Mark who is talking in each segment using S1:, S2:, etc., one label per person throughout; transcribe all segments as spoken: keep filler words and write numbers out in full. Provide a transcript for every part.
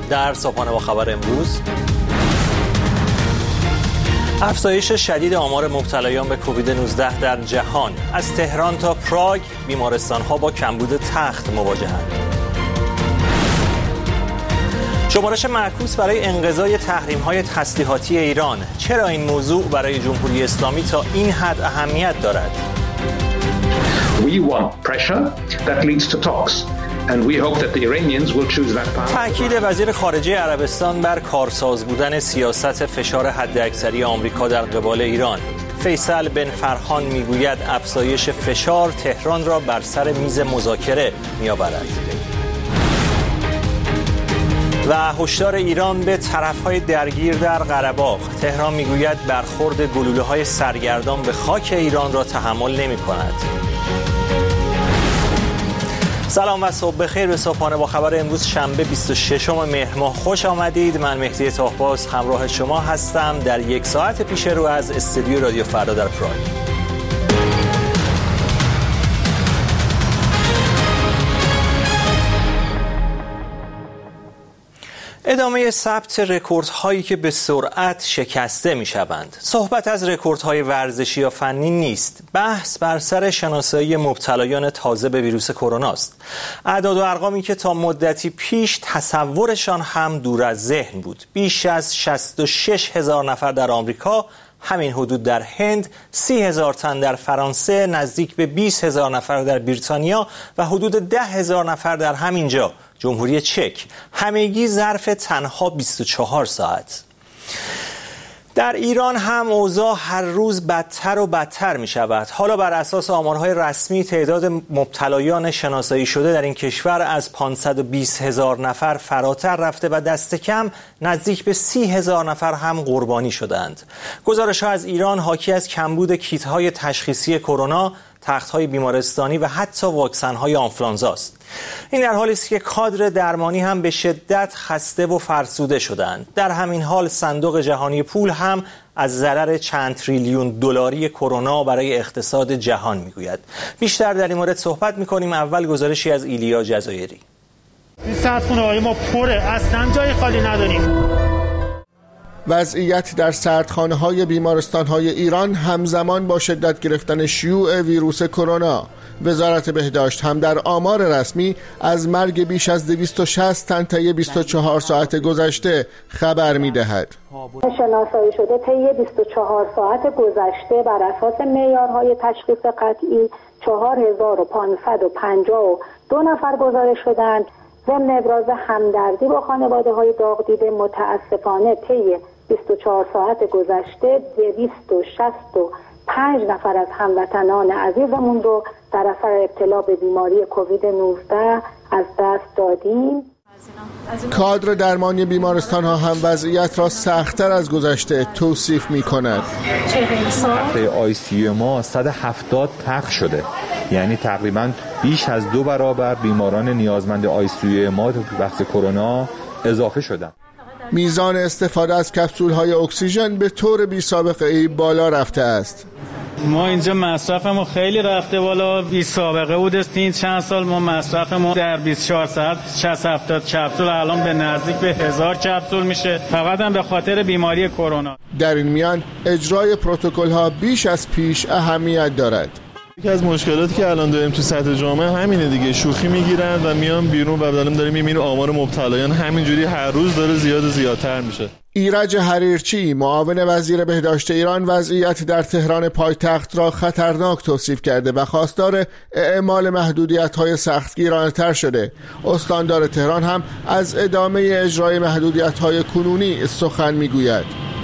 S1: در صبحانه با خبر امروز: افزایش شدید آمار مبتلایان به کووید نوزده در جهان. از تهران تا پراگ بیمارستان‌ها با کمبود تخت مواجهند. شمارش معکوس برای انقضای تحریم‌های تسلیحاتی ایران. چرا این موضوع برای جمهوری اسلامی تا این حد اهمیت دارد؟
S2: We want pressure that leads to talks and we hope that the Iranians will choose that path.
S1: تأکید وزیر خارجه عربستان بر کارساز بودن سیاست فشار حداکثری آمریکا در قبال ایران. فیصل بن فرحان میگوید افزایش فشار تهران را بر سر میز مذاکره میآورد. و هشدار ایران به طرف‌های درگیر در قره باغ. تهران میگوید برخورد گلوله‌های سرگردان به خاک ایران را تحمل نمی‌کند. سلام و صبح بخیر به صبحانه با خبر امروز شنبه بیست و ششم مهر ماه خوش آمدید. من مهدی طاهباز همراه شما هستم در یک ساعت پیش رو از استودیو رادیو فردا در پراگ. ادامه ثبت رکوردهایی که به سرعت شکسته می‌شوند. صحبت از رکوردهای ورزشی یا فنی نیست. بحث بر سر شناسایی مبتلایان تازه به ویروس کرونا است. اعداد و ارقامی که تا مدتی پیش تصورشان هم دور از ذهن بود. بیش از شصت و شش هزار نفر در آمریکا، همین حدود در هند، سی هزار تن در فرانسه، نزدیک به بیست هزار نفر در بریتانیا و حدود ده هزار نفر در همینجا جمهوری چک، همگی ظرف تنها بیست و چهار ساعت. در ایران هم اوضاع هر روز بدتر و بدتر می شود. حالا بر اساس آمارهای رسمی تعداد مبتلایان شناسایی شده در این کشور از پانصد و بیست هزار نفر فراتر رفته و دست کم نزدیک به سی هزار نفر هم قربانی شدند. گزارش‌ها از ایران حاکی از کمبود کیت‌های تشخیصی کرونا، تخت‌های بیمارستانی و حتی واکسن‌های آنفولانزا است. این در حالی است که کادر درمانی هم به شدت خسته و فرسوده شدند. در همین حال صندوق جهانی پول هم از ضرر چند تریلیون دلاری کرونا برای اقتصاد جهان میگوید. بیشتر در این مورد صحبت می‌کنیم. اول گزارشی از ایلیا جزایری.
S3: این سردخونه‌های ما پره، اصلا جای خالی نداریم.
S4: وضعیت در سردخانه‌های بیمارستان‌های ایران همزمان با شدت گرفتن شیوع ویروس کرونا. وزارت بهداشت هم در آمار رسمی از مرگ بیش از دویست و شصت تن طی بیست و چهار ساعت گذشته خبر می‌دهد.
S5: شناسایی شده طی بیست و چهار ساعت گذشته بر اساس معیارهای تشخیص قطعی چهار هزار و پانصد و پنجاه و دو نفر گزارش شدند. ضمن ابراز همدردی با خانواده‌های داغ دیده، متاسفانه طی بیست و چهار ساعت گذشته دویست و شصت و پنج نفر از هموطنان عزیزمون رو در اثر ابتلا به بیماری کووید نوزده از دست دادیم.
S4: کادر درمانی بیمارستان ها هم وضعیت را سخت‌تر از گذشته توصیف می کند.
S6: تخت آی سی یو ما صد و هفتاد تخت شده، یعنی تقریباً بیش از دو برابر بیماران نیازمند آی سی یو ما وقت کرونا اضافه شدن.
S4: میزان استفاده از کپسول های اکسیژن به طور بی سابقه ای بالا رفته است.
S3: ما اینجا مصرفمون خیلی رفته بالا، بی سابقه بود. این چند سال ما مصرفمون در بیست و چهار ساعت شصت هفتاد کپسول الان به نزدیک به هزار کپسول میشه، فقط هم به خاطر بیماری کرونا.
S4: در این میان اجرای پروتکل ها بیش از پیش اهمیت دارد.
S7: یکی از مشکلاتی که الان داریم تو سطح جامعه همینه دیگه، شوخی میگیرن و میان بیرون و داریم داریم میبینیم آمار مبتلایان همینجوری هر روز داره زیاد و زیادتر میشه. ایرج حریرچی، معاون وزیر بهداشت ایران، وضعیت در تهران پایتخت را خطرناک توصیف کرده و خواستار اعمال محدودیت‌های سختگیرانه‌تر شده. استاندار تهران هم از ادامه اجرای محدودیت‌های کنونی سخن میگوید.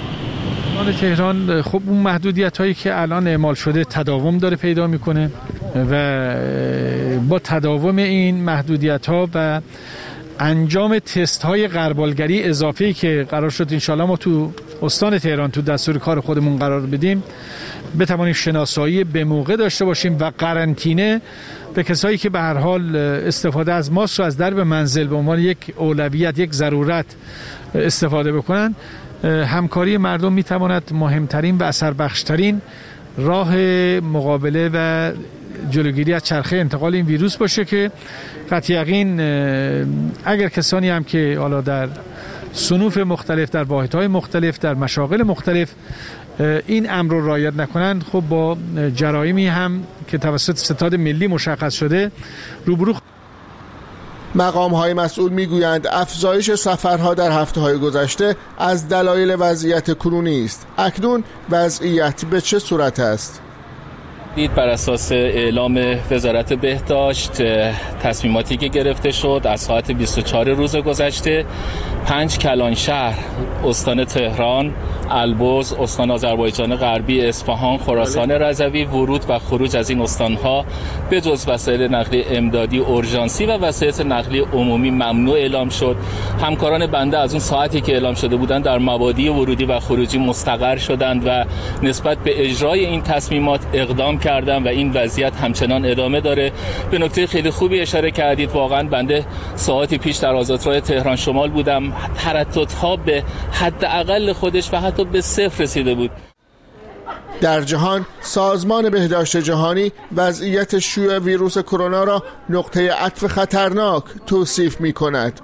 S8: تهران خب اون محدودیت هایی که الان اعمال شده تداوم داره پیدا میکنه و با تداوم این محدودیت ها و انجام تست های غربالگری اضافی که قرار شد انشالله ما تو استان تهران تو دستور کار خودمون قرار بدیم، بتوانیم شناسایی به موقع داشته باشیم و قرنطینه به کسایی که به هر حال استفاده از ماسک رو از درب منزل به عنوان یک اولویت، یک ضرورت استفاده بکنن. همکاری مردم میتواند مهمترین و اثر بخشترین راه مقابله و جلوگیری از چرخه انتقال این ویروس باشه که قطع یقین اگر کسانی هم که حالا در صنوف مختلف، در واحدهای مختلف، در مشاغل مختلف این امر رو رعایت نکنند، خب با جرایمی هم که توسط ستاد ملی مشخص شده روبرو.
S4: مقام‌های مسئول میگویند افزایش سفرها در هفته‌های گذشته از دلایل وضعیت کنونی است. اکنون وضعیت به چه صورت است؟
S9: دید بر اساس اعلام وزارت بهداشت تصمیماتی که گرفته شد از ساعت بیست و چهار روز گذشته، پنج کلان شهر، استان تهران، البرز، استان آذربایجان غربی، اصفهان، خراسان رضوی، ورود و خروج از این استانها به جز وسایل نقلیه امدادی اورژانسی و وسایل نقلیه عمومی ممنوع اعلام شد. همکاران بنده از اون ساعتی که اعلام شده بودند در مبادی ورودی و خروجی مستقر شدند و نسبت به اجرای این تصمیمات اقدام کردن و این وضعیت همچنان ادامه داره. به نکته خیلی خوبی اشاره کردید. واقعا بنده ساعتی پیش در آزادراه تهران شمال بودم، ترددها به حد اقل خودش و حتی به صفر رسیده بود.
S4: در جهان سازمان بهداشت جهانی وضعیت شیوع ویروس کرونا را نقطه عطف خطرناک توصیف می کند.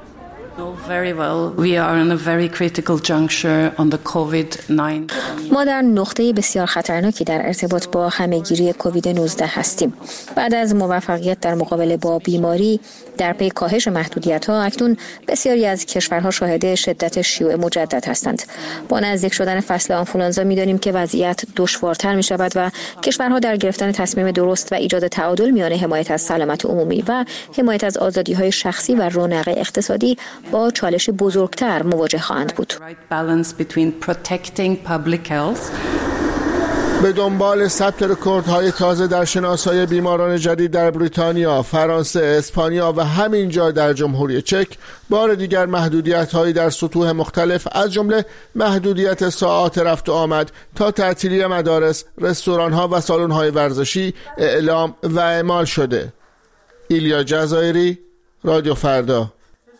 S10: ما در نقطه بسیار خطرناکی در ارتباط با همهگیری کووید نوزده هستیم. بعد از موفقیت در مقابله با بیماری در پی کاهش محدودیت‌ها، اکنون بسیاری از کشورها شاهد شدت شیوع مجدد هستند. با نزدیک شدن فصل آنفولانزا می‌دانیم که وضعیت دشوارتر می‌شود و کشورها در گرفتن تصمیم درست و ایجاد تعادل میان حمایت از سلامت عمومی و حمایت از آزادی‌های شخصی و رونق اقتصادی با چالش بزرگتر مواجه خواهند بود.
S4: به دنبال ثبت رکوردهای تازه در شناسایی بیماران جدید در بریتانیا، فرانسه، اسپانیا و همینجا در جمهوری چک، بار دیگر محدودیت‌هایی در سطوح مختلف از جمله محدودیت ساعات رفت و آمد تا تعطیلی مدارس، رستوران‌ها و سالن‌های ورزشی اعلام و اعمال شده. ایلیا جزایری، رادیو فردا.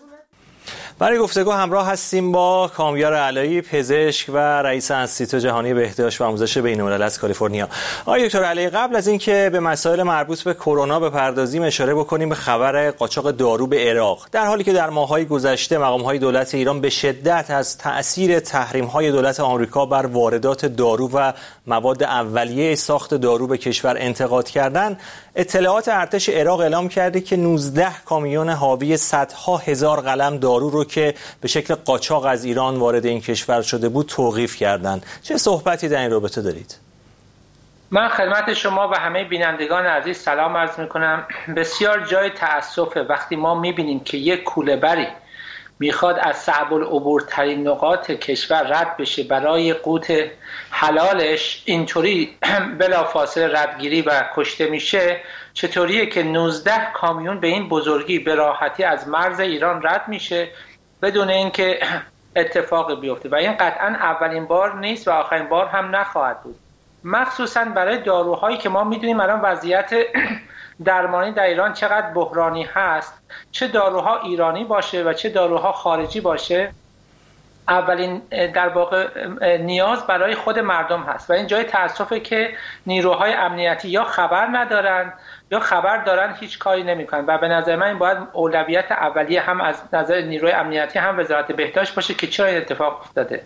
S1: برای گفتگو همراه هستیم با کامیار علایی، پزشک و رئیس انستیتو جهانی بهداشت و آموزش بین‌الملل از کالیفرنیا. آقای دکتر علایی، قبل از اینکه به مسائل مربوط به کرونا بپردازیم، اشاره بکنیم به خبر قاچاق دارو به عراق. در حالی که در ماه‌های گذشته مقام‌های دولت ایران به شدت از تأثیر تحریم‌های دولت آمریکا بر واردات دارو و مواد اولیه ساخت دارو به کشور انتقاد کردند، اطلاعات ارتش عراق اعلام کرده که نوزده کامیون حاوی صدها هزار قلم دارو رو که به شکل قاچاق از ایران وارد این کشور شده بود توقیف کردند. چه صحبتی در این رابطه دارید؟
S11: من خدمت شما و همه بینندگان عزیز سلام عرض میکنم. بسیار جای تأسفه وقتی ما میبینیم که یک کوله بری میخواد از صعب العبورترین نقاط کشور رد بشه برای قوت حلالش، اینطوری بلافاصله ردگیری و کشته میشه. چطوریه که نوزده کامیون به این بزرگی به راحتی از مرز ایران رد میشه بدون اینکه اتفاق بیفته؟ و این قطعا اولین بار نیست و آخرین بار هم نخواهد بود، مخصوصا برای داروهایی که ما میدونیم الان وضعیت درمانی در ایران چقدر بحرانی هست. چه داروها ایرانی باشه و چه داروها خارجی باشه، اولین در واقع نیاز برای خود مردم هست و این جای تأسفه که نیروهای امنیتی یا خبر ندارن یا خبر دارن هیچ کاری نمیکنن و به نظر من این باید اولویت اولیه هم از نظر نیروی امنیتی هم وزارت بهداشت باشه که چرا این اتفاق افتاده.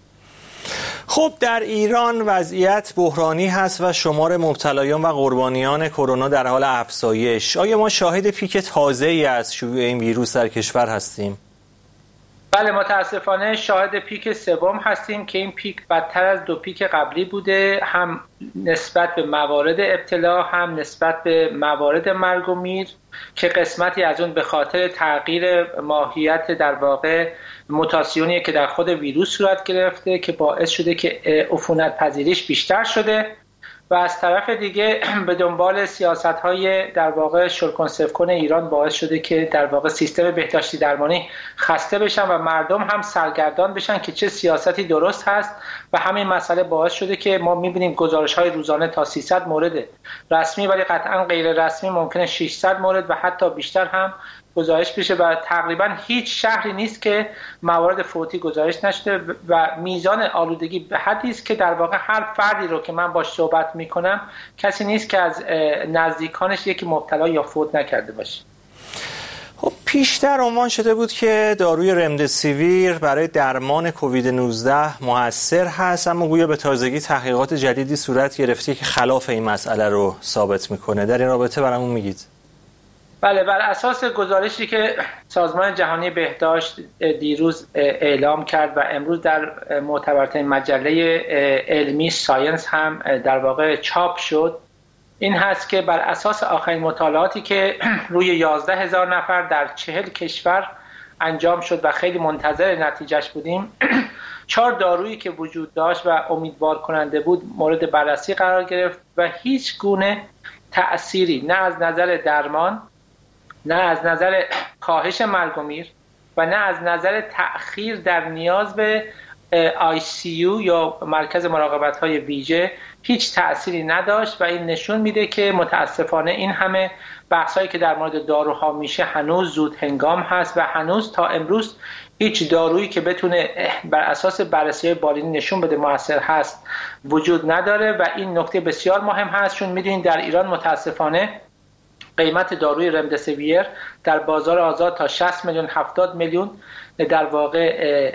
S1: خب در ایران وضعیت بحرانی هست و شمار مبتلایان و قربانیان کرونا در حال افزایش. آیا ما شاهد پیک تازه‌ای از شیوع این ویروس در کشور هستیم؟
S11: بله، متاسفانه شاهد پیک سوم هستیم که این پیک بدتر از دو پیک قبلی بوده، هم نسبت به موارد ابتلا هم نسبت به موارد مرگ و میر، که قسمتی از اون به خاطر تغییر ماهیت در واقع موتاسیونی که در خود ویروس صورت گرفته که باعث شده که عفونت پذیریش بیشتر شده و از طرف دیگه به دنبال سیاست‌های در واقع شلکن ایران باعث شده که در واقع سیستم بهداشتی درمانی خسته بشن و مردم هم سرگردان بشن که چه سیاستی درست هست و همین مسئله باعث شده که ما می‌بینیم گزارش‌های روزانه تا سیصد مورد رسمی ولی قطعاً غیر رسمی ممکنه ششصد مورد و حتی بیشتر هم گزارش بشه و تقریبا هیچ شهری نیست که موارد فوتی گزارش نشده و میزان آلودگی به حدی است که در واقع هر فردی رو که من باش صحبت میکنم کسی نیست که از نزدیکانش یکی مبتلا یا فوت نکرده باشه.
S1: خب پیشتر عنوان شده بود که داروی رمدسیویر برای درمان کووید نوزده مؤثر هست، اما گویا به تازگی تحقیقات جدیدی صورت گرفته که خلاف این مسئله رو ثابت میکنه. در این رابطه برامون میگید؟
S11: بله، بر اساس گزارشی که سازمان جهانی بهداشت دیروز اعلام کرد و امروز در معتبرترین مجله علمی ساینس هم در واقع چاپ شد، این هست که بر اساس آخرین مطالعاتی که روی یازده هزار نفر در چهل کشور انجام شد و خیلی منتظر نتیجهش بودیم، چهار دارویی که وجود داشت و امیدوار کننده بود مورد بررسی قرار گرفت و هیچ گونه تأثیری نه از نظر درمان، نه از نظر کاهش مرگ و میر و نه از نظر تأخیر در نیاز به آی سی یو یا مرکز مراقبت‌های ویژه هیچ تأثیری نداشت و این نشون میده که متاسفانه این همه بحثایی که در مورد داروها میشه هنوز زود هنگام هست و هنوز تا امروز هیچ دارویی که بتونه بر اساس بررسی‌های بالینی نشون بده مؤثر هست وجود نداره و این نکته بسیار مهم هست، چون میدونید در ایران متاسفانه قیمت داروی رمدسیویر در بازار آزاد تا شصت میلیون هفتاد میلیون در واقع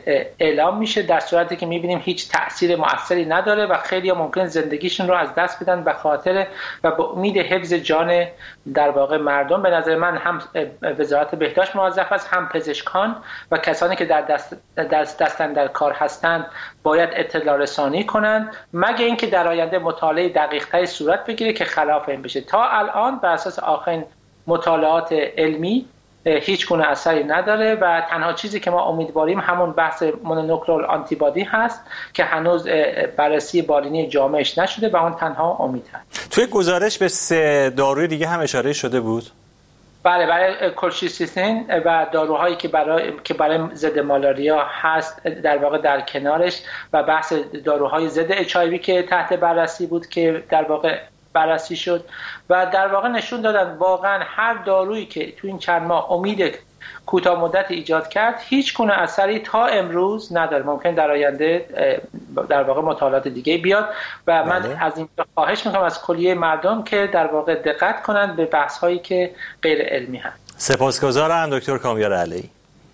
S11: اعلام میشه، در صورتی که میبینیم هیچ تأثیر مؤثری نداره و خیلی ها ممکن زندگیشون رو از دست بدن به خاطر و به امید حفظ جان در واقع مردم. به نظر من هم وزارت بهداشت موظف است، هم پزشکان و کسانی که در دست دست دستن در کار هستند باید اطلاع رسانی کنند، مگه اینکه در آینده مطالعه دقیق‌تری صورت بگیره که خلاف این بشه. تا الان بر اساس آخرین مطالعات علمی هیچ گونه اثری نداره و تنها چیزی که ما امیدواریم همون بحث مونونوکلونال آنتیبادی هست که هنوز بررسی بالینی جامعش نشده و اون تنها امید هست.
S1: توی گزارش به سه داروی دیگه هم اشاره شده بود؟
S11: بله، برای کلشیسیتین و داروهایی که برای که برای ضد مالاریا هست در واقع در کنارش و بحث داروهای ضد اچ آی وی که تحت بررسی بود که در واقع بررسی شد و در واقع نشون دادن واقعا هر دارویی که تو این چند ماه امید کوتاه مدت ایجاد کرد هیچ گونه اثری تا امروز نداره. ممکن در آینده در واقع مطالعات دیگه بیاد و من بله. از این خواهش میکنم از کلیه مردم که در واقع دقت کنند به بحث هایی که غیر علمی هست.
S1: سپاسگزارم دکتر کامیار علیعی.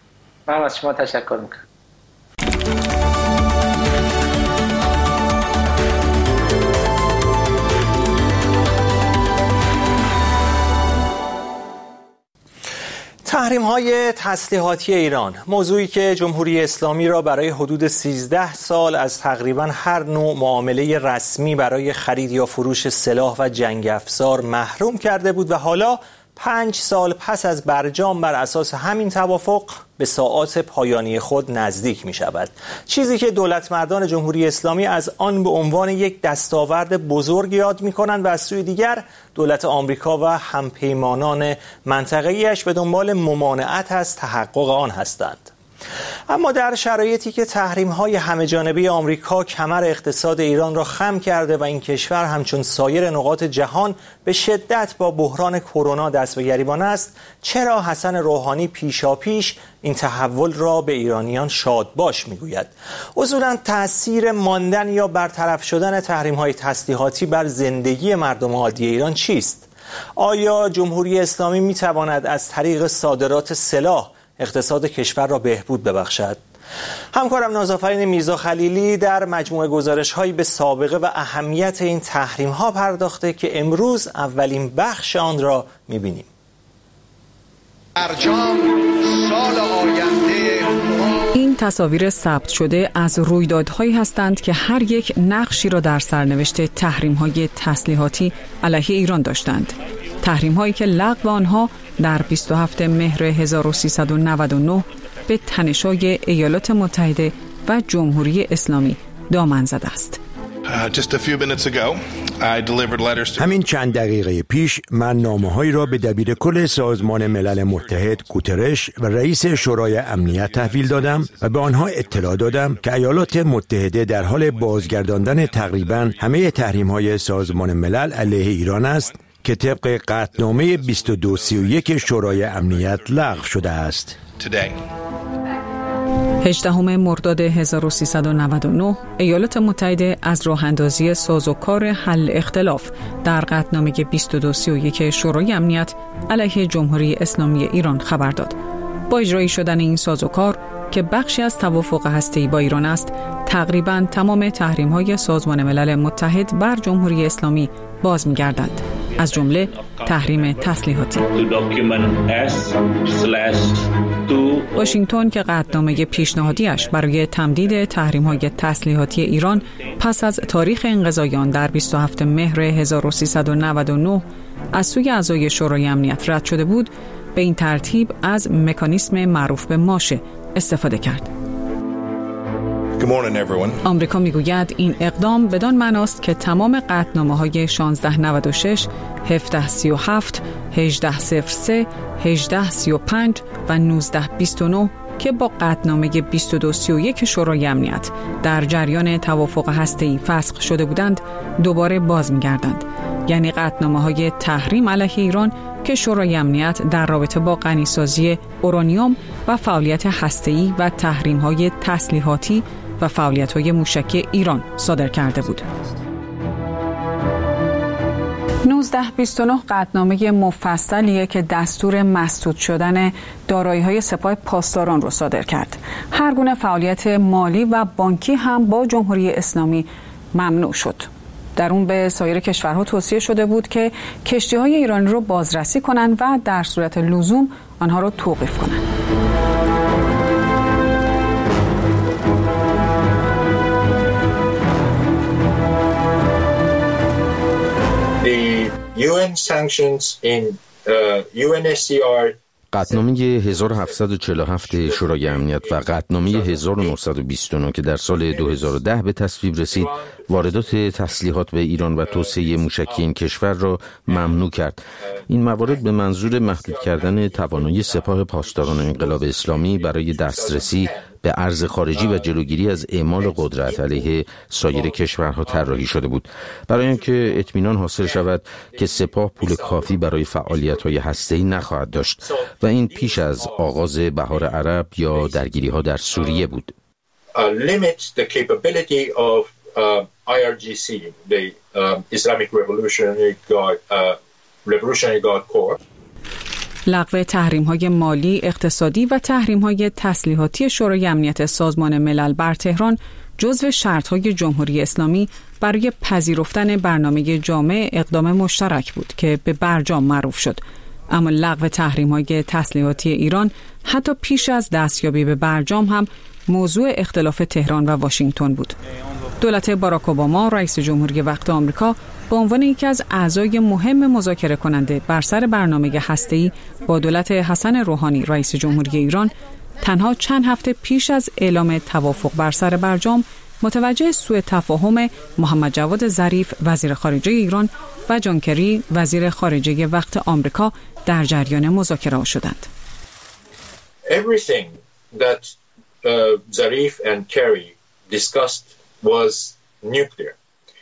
S11: من از شما تشکر میکنم.
S1: تحریم‌های تسلیحاتی ایران، موضوعی که جمهوری اسلامی را برای حدود سیزده سال از تقریباً هر نوع معامله رسمی برای خرید یا فروش سلاح و جنگ افزار محروم کرده بود و حالا پنج سال پس از برجام بر اساس همین توافق به ساعات پایانی خود نزدیک می شود. چیزی که دولت مردان جمهوری اسلامی از آن به عنوان یک دستاورد بزرگ یاد می کنند و از سوی دیگر دولت آمریکا و همپیمانان منطقه‌ایش به دنبال ممانعت از تحقق آن هستند. اما در شرایطی که تحریم‌های همه‌جانبه آمریکا کمر اقتصاد ایران را خم کرده و این کشور همچون سایر نقاط جهان به شدت با بحران کرونا دست به گریبان است، چرا حسن روحانی پیشاپیش این تحول را به ایرانیان شادباش میگوید؟ اصولاً تأثیر ماندن یا برطرف شدن تحریم‌های تسلیحاتی بر زندگی مردم عادی ایران چیست؟ آیا جمهوری اسلامی می‌تواند از طریق صادرات سلاح اقتصاد کشور را بهبود ببخشد؟ همکارم نازآفرین میرزا خلیلی در مجموعه گزارش‌هایی به سابقه و اهمیت این تحریم‌ها پرداخته که امروز اولین بخش آن را می‌بینیم.
S12: برجام سال آینده
S13: این تصاویر ثبت شده از رویدادهایی هستند که هر یک نقشی را در سرنوشت تحریم‌های تسلیحاتی علیه ایران داشتند. تحریم‌هایی که لغو آنها در بیست و هفتم مهر هزار و سیصد و نود و نه به تنش‌های ایالات متحده و جمهوری اسلامی دامن زده است.
S14: همین چند دقیقه پیش من نامه‌هایی را به دبیر کل سازمان ملل متحد گوترش و رئیس شورای امنیت تحویل دادم و به آنها اطلاع دادم که ایالات متحده در حال بازگرداندن تقریباً همه تحریم‌های سازمان ملل علیه ایران است که طبق قطعنامه بیست و دو سی و یک شورای امنیت لغو شده است.
S13: هجدهم مرداد هزار و سیصد و نود و نه ایالات متحده از راه اندازی سازوکار حل اختلاف در قطعنامه بیست و دو سی و یک شورای امنیت علیه جمهوری اسلامی ایران خبر داد. با اجرایی شدن این سازوکار که بخشی از توافق هسته‌ای با ایران است، تقریباً تمام تحریم‌های سازمان ملل متحد بر جمهوری اسلامی باز می‌گردند، از جمله تحریم تسلیحاتی. واشنگتن که قطعنامه پیشنهادیش برای تمدید تحریم‌های تسلیحاتی ایران پس از تاریخ انقضای آن در بیست و هفتم مهر هزار و سیصد و نود و نه از سوی اعضای شورای امنیت رد شده بود، به این ترتیب از مکانیسم معروف به ماشه استفاده کرد. آمریکا میگوید این اقدام بدان معناست که تمام قطعنامه‌های شانزده نود و شش، هفده سی و هفت، هجده صفر سه، هجده سی و پنج و نوزده بیست و نه که با قطعنامه بیست و دو سی و یک شورای امنیت در جریان توافق هسته‌ای فسخ شده بودند، دوباره باز می‌گردند. یعنی قطعنامه‌های تحریم علیه ایران که شورای امنیت در رابطه با غنیسازی اورانیوم و فعالیت هسته‌ای و تحریم‌های تسلیحاتی و فعالیت‌های موشکی ایران صادر کرده بود. نوزده بیست و نه قطعنامه مفصلیه که دستور مسدود شدن دارایی‌های سپاه پاسداران رو صادر کرد. هر گونه فعالیت مالی و بانکی هم با جمهوری اسلامی ممنوع شد. در اون به سایر کشورها توصیه شده بود که کشتی‌های ایرانی رو بازرسی کنند و در صورت لزوم آنها رو توقیف کنند.
S15: The یو ان sanctions in uh, یو ان اس سی آر
S16: قطعنامه هزار و هفتصد و چهل و هفت شورای امنیت و قطعنامه هزار و نهصد و بیست و نه که در سال دو هزار و ده به تصویب رسید، واردات تسلیحات به ایران و توسعه موشکی این کشور را ممنوع کرد. این موارد به منظور محدود کردن توانایی سپاه پاسداران انقلاب اسلامی برای دسترسی به ارز خارجی و جلوگیری از اعمال قدرت علیه سایر کشورها طراحی شده بود. برای اینکه اطمینان حاصل شود که سپاه پول کافی برای فعالیت‌های هسته‌ای نخواهد داشت و این پیش از آغاز بهار عرب یا درگیری‌ها در سوریه بود.
S15: آی آر جی سی the Islamic Revolutionary Guard Revolutionary Guard Corps
S13: لغو تحریم‌های مالی، اقتصادی و تحریم‌های تسلیحاتی شورای امنیت سازمان ملل بر تهران جزو شرط‌های جمهوری اسلامی برای پذیرفتن برنامه جامع اقدام مشترک بود که به برجام معروف شد. اما لغو تحریم‌های تسلیحاتی ایران حتی پیش از دستیابی به برجام هم موضوع اختلاف تهران و واشنگتن بود. دولت باراک اوباما رئیس جمهوری وقت آمریکا به عنوان یکی از اعضای مهم مذاکره کننده بر سر برنامه هسته‌ای با دولت حسن روحانی رئیس جمهوری ایران تنها چند هفته پیش از اعلام توافق بر سر برجام متوجه سوء تفاهم محمد جواد ظریف وزیر خارجه ایران و جان کری وزیر خارجه وقت آمریکا در جریان مذاکره شدند.
S15: Everything that uh, Zarif and Kerry discussed was nuclear.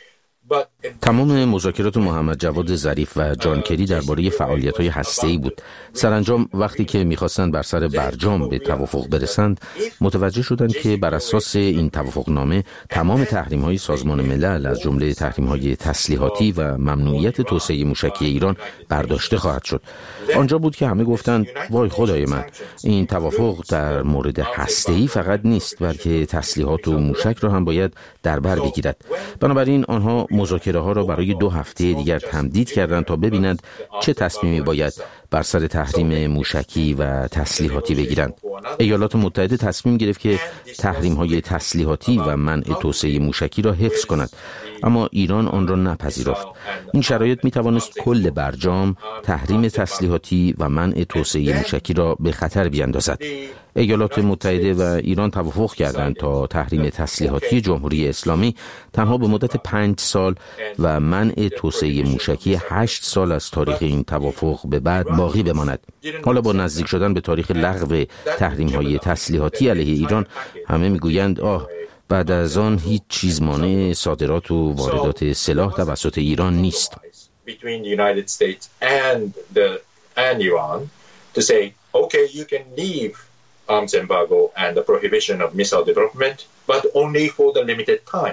S16: تمام مذاکرات محمد جواد ظریف و جان کری درباره فعالیت‌های هسته‌ای بود. سرانجام وقتی که می‌خواستند بر سر برجام به توافق برسند، متوجه شدند که بر اساس این توافقنامه تمام تحریم‌های سازمان ملل از جمله تحریم‌های تسلیحاتی و ممنوعیت توسعه موشکی ایران برداشته خواهد شد. آنجا بود که همه گفتند وای خدای من، این توافق در مورد هسته‌ای فقط نیست بلکه تسلیحات و موشک را هم باید در بر بگیرد. بنابراین آنها مذاکره ها را برای دو هفته دیگر تمدید کردند تا ببینند چه تصمیمی باید بر سر تحریم موشکی و تسلیحاتی بگیرند. ایالات متحده تصمیم گرفت که تحریم های تسلیحاتی و منع توسعه موشکی را حفظ کند، اما ایران آن را نپذیرفت. این شرایط می توانست کل برجام، تحریم تسلیحاتی و منع توسعه موشکی را به خطر بیاندازد. ایالات متحده و ایران توافق کردند تا تحریم تسلیحاتی جمهوری اسلامی تنها به مدت پنج سال و منع توسعه موشکی هشت سال از تاریخ این توافق به بعد باقی بماند. حالا با نزدیک شدن به تاریخ لغو تحریم‌های تسلیحاتی علیه ایران، همه میگویند آه بعد از آن هیچ چیز مانع صادرات و واردات سلاح توسط ایران نیست.
S15: between the United States and the and Iran to say, okay, you can leave arms embargo and the prohibition of missile development, but only for the limited time.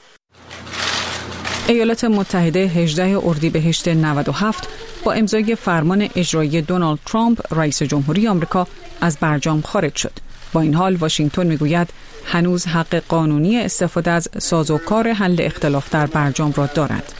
S13: ایالات متحده هجدهم اردیبهشت نود و هفت با امضای فرمان اجرایی دونالد ترامپ رئیس جمهوری آمریکا از برجام خارج شد. با این حال واشنگتن میگوید هنوز حق قانونی استفاده از سازوکار حل اختلاف در برجام را دارد.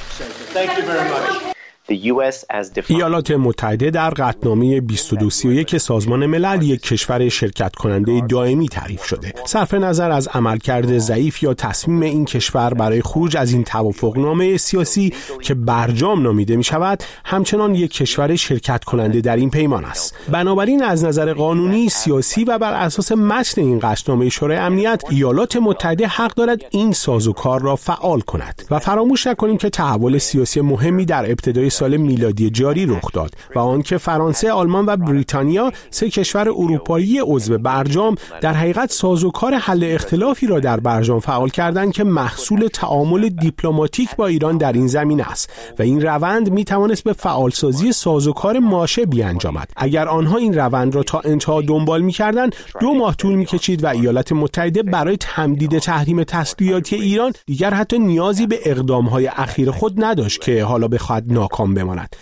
S17: ایالات متحده در قطعنامه بیست و دو سی و یک سازمان ملل یک کشور شرکت کننده دائمی تعریف شده. صرف نظر از عملکرد ضعیف یا تصمیم این کشور برای خروج از این توافقنامه سیاسی که برجام نامیده می شود، همچنان یک کشور شرکت کننده در این پیمان است. بنابراین از نظر قانونی، سیاسی و بر اساس متن این قطعنامه شورای امنیت، ایالات متحده حق دارد این سازوکار را فعال کند. و فراموش نکنیم که تحول سیاسی مهمی در ابتدای سال میلادی جاری رخ داد و آنکه فرانسه، آلمان و بریتانیا، سه کشور اروپایی عضو برجام، در حقیقت سازوکار حل اختلافی را در برجام فعال کردند که محصول تعامل دیپلماتیک با ایران در این زمینه است و این روند می توانست به فعالسازی سازوکار ماشه بیانجامد. اگر آنها این روند را تا انتها دنبال می کردند، دو ماه طول می کشید و ایالات متحده برای تمدید تحریم تسلیحاتی ایران دیگر حتی نیازی به اقدام‌های اخیر خود نداشت که حالا بخواهد ناکام بماند.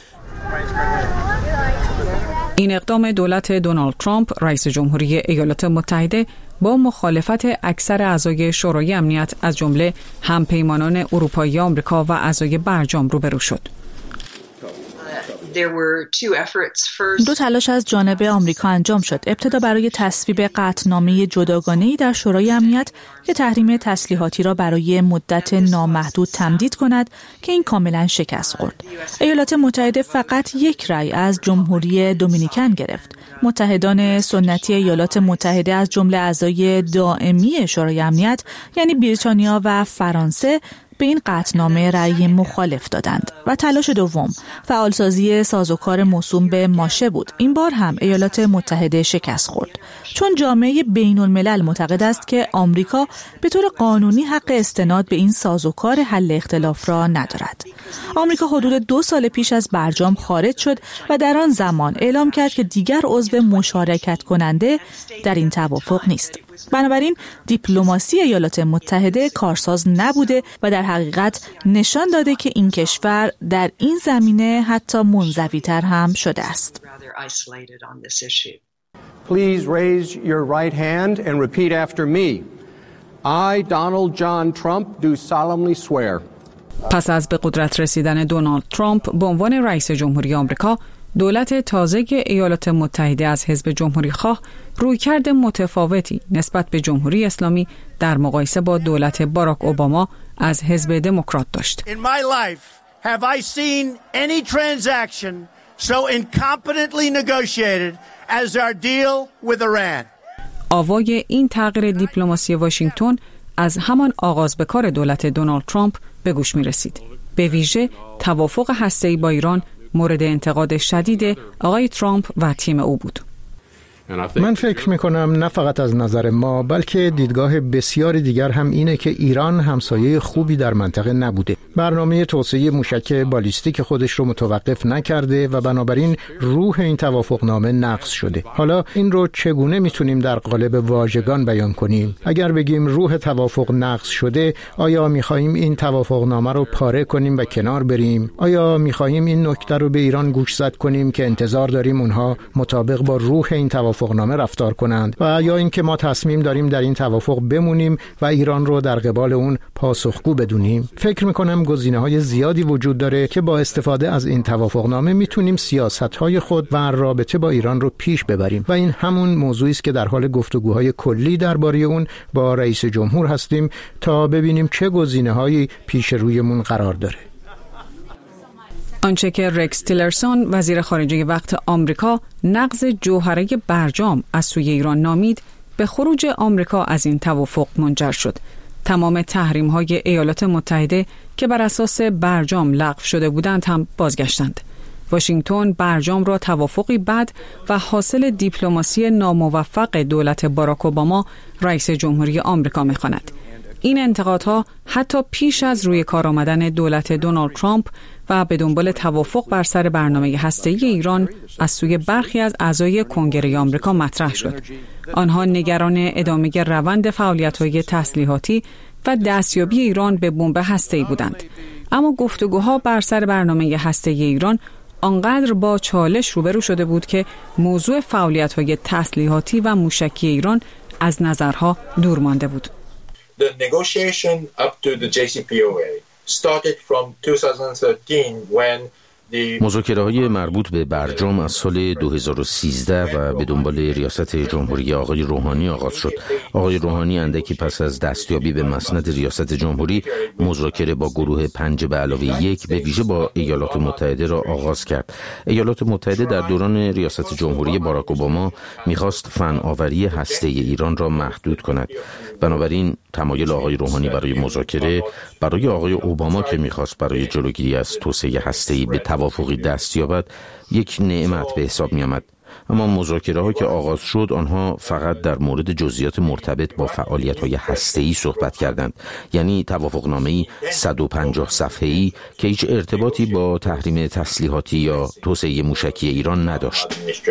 S13: این اقدام دولت دونالد ترامپ رئیس جمهوری ایالات متحده با مخالفت اکثر اعضای شورای امنیت از جمله همپیمانان اروپایی آمریکا و اعضای برجام روبرو شد.
S18: دو تلاش از جانب آمریکا انجام شد. ابتدا برای تصویب قطعنامه جداگانه‌ای در شورای امنیت که تحریم تسلیحاتی را برای مدت نامحدود تمدید کند که این کاملا شکست خورد. ایالات متحده فقط یک رأی از جمهوری دومینیکن گرفت. متحدان سنتی ایالات متحده از جمله اعضای دائمی شورای امنیت یعنی بریتانیا و فرانسه به این قطعنامه رأی مخالف دادند. و تلاش دوم فعالسازی سازوکار موسوم به ماشه بود. این بار هم ایالات متحده شکست خورد، چون جامعه بین الملل معتقد است که آمریکا به طور قانونی حق استناد به این سازوکار حل اختلاف را ندارد. آمریکا حدود دو سال پیش از برجام خارج شد و در آن زمان اعلام کرد که دیگر عضو مشارکت کننده در این توافق نیست. بنابراین دیپلماسی ایالات متحده کارساز نبوده و در حقیقت نشان داده که این کشور در این زمینه حتی منزوی‌تر هم شده است.
S19: Please raise your right hand and repeat after me. I, Donald John Trump, do solemnly swear.
S13: پس از به قدرت رسیدن دونالد ترامپ به عنوان رئیس جمهوری آمریکا، دولت تازه ایالات متحده از حزب جمهوری خواه رویکرد متفاوتی نسبت به جمهوری اسلامی در مقایسه با دولت باراک اوباما از حزب دموکرات داشت.
S20: In my life have I seen any transaction so incompetently negotiated as our deal with Iran.
S13: آوای این تغییر دیپلماسی واشنگتن از همان آغاز به کار دولت دونالد ترامپ به گوش می رسید. به ویژه توافق هسته‌ای با ایران مورد انتقاد شدید آقای ترامپ و تیم او بود.
S21: من فکر میکنم نه فقط از نظر ما بلکه دیدگاه بسیاری دیگر هم اینه که ایران همسایه خوبی در منطقه نبوده. برنامه توسعه موشک بالیستیک خودش رو متوقف نکرده و بنابراین روح این توافقنامه نقض شده. حالا این رو چگونه میتونیم در قالب واژگان بیان کنیم؟ اگر بگیم روح توافق نقض شده، آیا میخواهیم این توافقنامه رو پاره کنیم و کنار بریم؟ آیا میخواهیم این نکته رو به ایران گوشزد کنیم که انتظار داریم اونها مطابق با روح این توافق توافقنامه رفتار کنند و یا اینکه ما تصمیم داریم در این توافق بمونیم و ایران رو در قبال اون پاسخگو بدونیم؟ فکر میکنم گزینه‌های زیادی وجود داره که با استفاده از این توافقنامه میتونیم سیاست‌های خود و رابطه با ایران رو پیش ببریم و این همون موضوعی است که در حال گفتگوهای کلی درباره اون با رئیس جمهور هستیم تا ببینیم چه گزینه‌هایی پیش رویمون قرار داره.
S13: آنچه که رکس تیلرسون وزیر خارجه وقت آمریکا نقض جوهره برجام از سوی ایران نامید، به خروج آمریکا از این توافق منجر شد. تمام تحریم‌های ایالات متحده که بر اساس برجام لغو شده بودند هم بازگشتند. واشنگتن برجام را توافقی بد و حاصل دیپلماسی ناموفق دولت باراک اوباما رئیس جمهوری آمریکا می‌خواند. این انتقادها حتی پیش از روی کار آمدن دولت دونالد ترامپ و به دنبال توافق بر سر برنامه هسته‌ای ایران از سوی برخی از اعضای کنگره آمریکا مطرح شد. آنها نگران ادامه روند فعالیت‌های تسلیحاتی و دستیابی ایران به بمب هسته‌ای بودند. اما گفتگوها بر سر برنامه هسته‌ای ایران آنقدر با چالش روبرو شده بود که موضوع فعالیت‌های تسلیحاتی و موشکی ایران از نظرها دور مانده بود.
S15: The negotiation up to the جی سی پی او ای started from twenty thirteen when
S16: مذاکره‌های مربوط به برجام از سال دو هزار و سیزده و به دنبال ریاست جمهوری آقای روحانی آغاز شد. آقای روحانی اندکی پس از دستیابی به مسند ریاست جمهوری مذاکره با گروه پنج به علاوه یک به ویژه با ایالات متحده را آغاز کرد. ایالات متحده در دوران ریاست جمهوری باراک اوباما می‌خواست فناوری هسته‌ای ایران را محدود کند. بنابراین تمایل آقای روحانی برای مذاکره برای آقای اوباما که می‌خواست برای جلوگیری از توسعه هسته‌ای به توافقی دست یابد یک نعمت به حساب می آمد. اما مذاکره‌ها که آغاز شد آنها فقط در مورد جزئیات مرتبط با فعالیت‌های هسته‌ای صحبت کردند، یعنی توافقنامه‌ای صد و پنجاه صفحه‌ای که هیچ ارتباطی با تحریم تسلیحاتی یا توسعه موشکی ایران نداشت.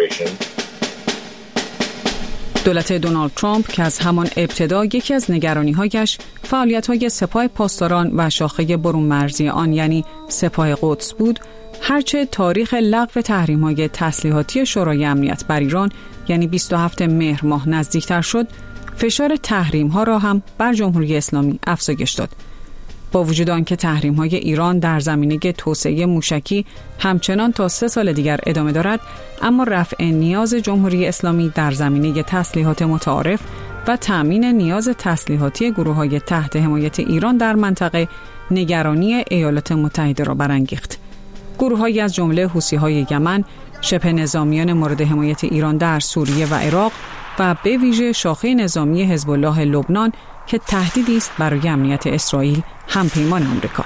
S13: دولت دونالد ترامپ که از همان ابتدا یکی از نگرانی‌هایش فعالیت‌های سپاه پاسداران و شاخه برون مرزی آن یعنی سپاه قدس بود، هرچه تاریخ لغو تحریم‌های تسلیحاتی شورای امنیت بر ایران یعنی بیست و هفتم مهر ماه نزدیکتر شد، فشار تحریم‌ها را هم بر جمهوری اسلامی افزایش داد. با وجود آنکه تحریم‌های ایران در زمینه توسعه موشکی همچنان تا سه سال دیگر ادامه دارد، اما رفع نیاز جمهوری اسلامی در زمینه تسلیحات متعارف و تأمین نیاز تسلیحاتی گروه‌های تحت حمایت ایران در منطقه نگرانی ایالات متحده را برانگیخت. گروه‌هایی از جمله حوثی‌های یمن، شبه نظامیان مورد حمایت ایران در سوریه و عراق و به ویژه شاخه نظامی حزب الله لبنان که تهدیدی است برای امنیت اسرائیل، همپیمان آمریکا.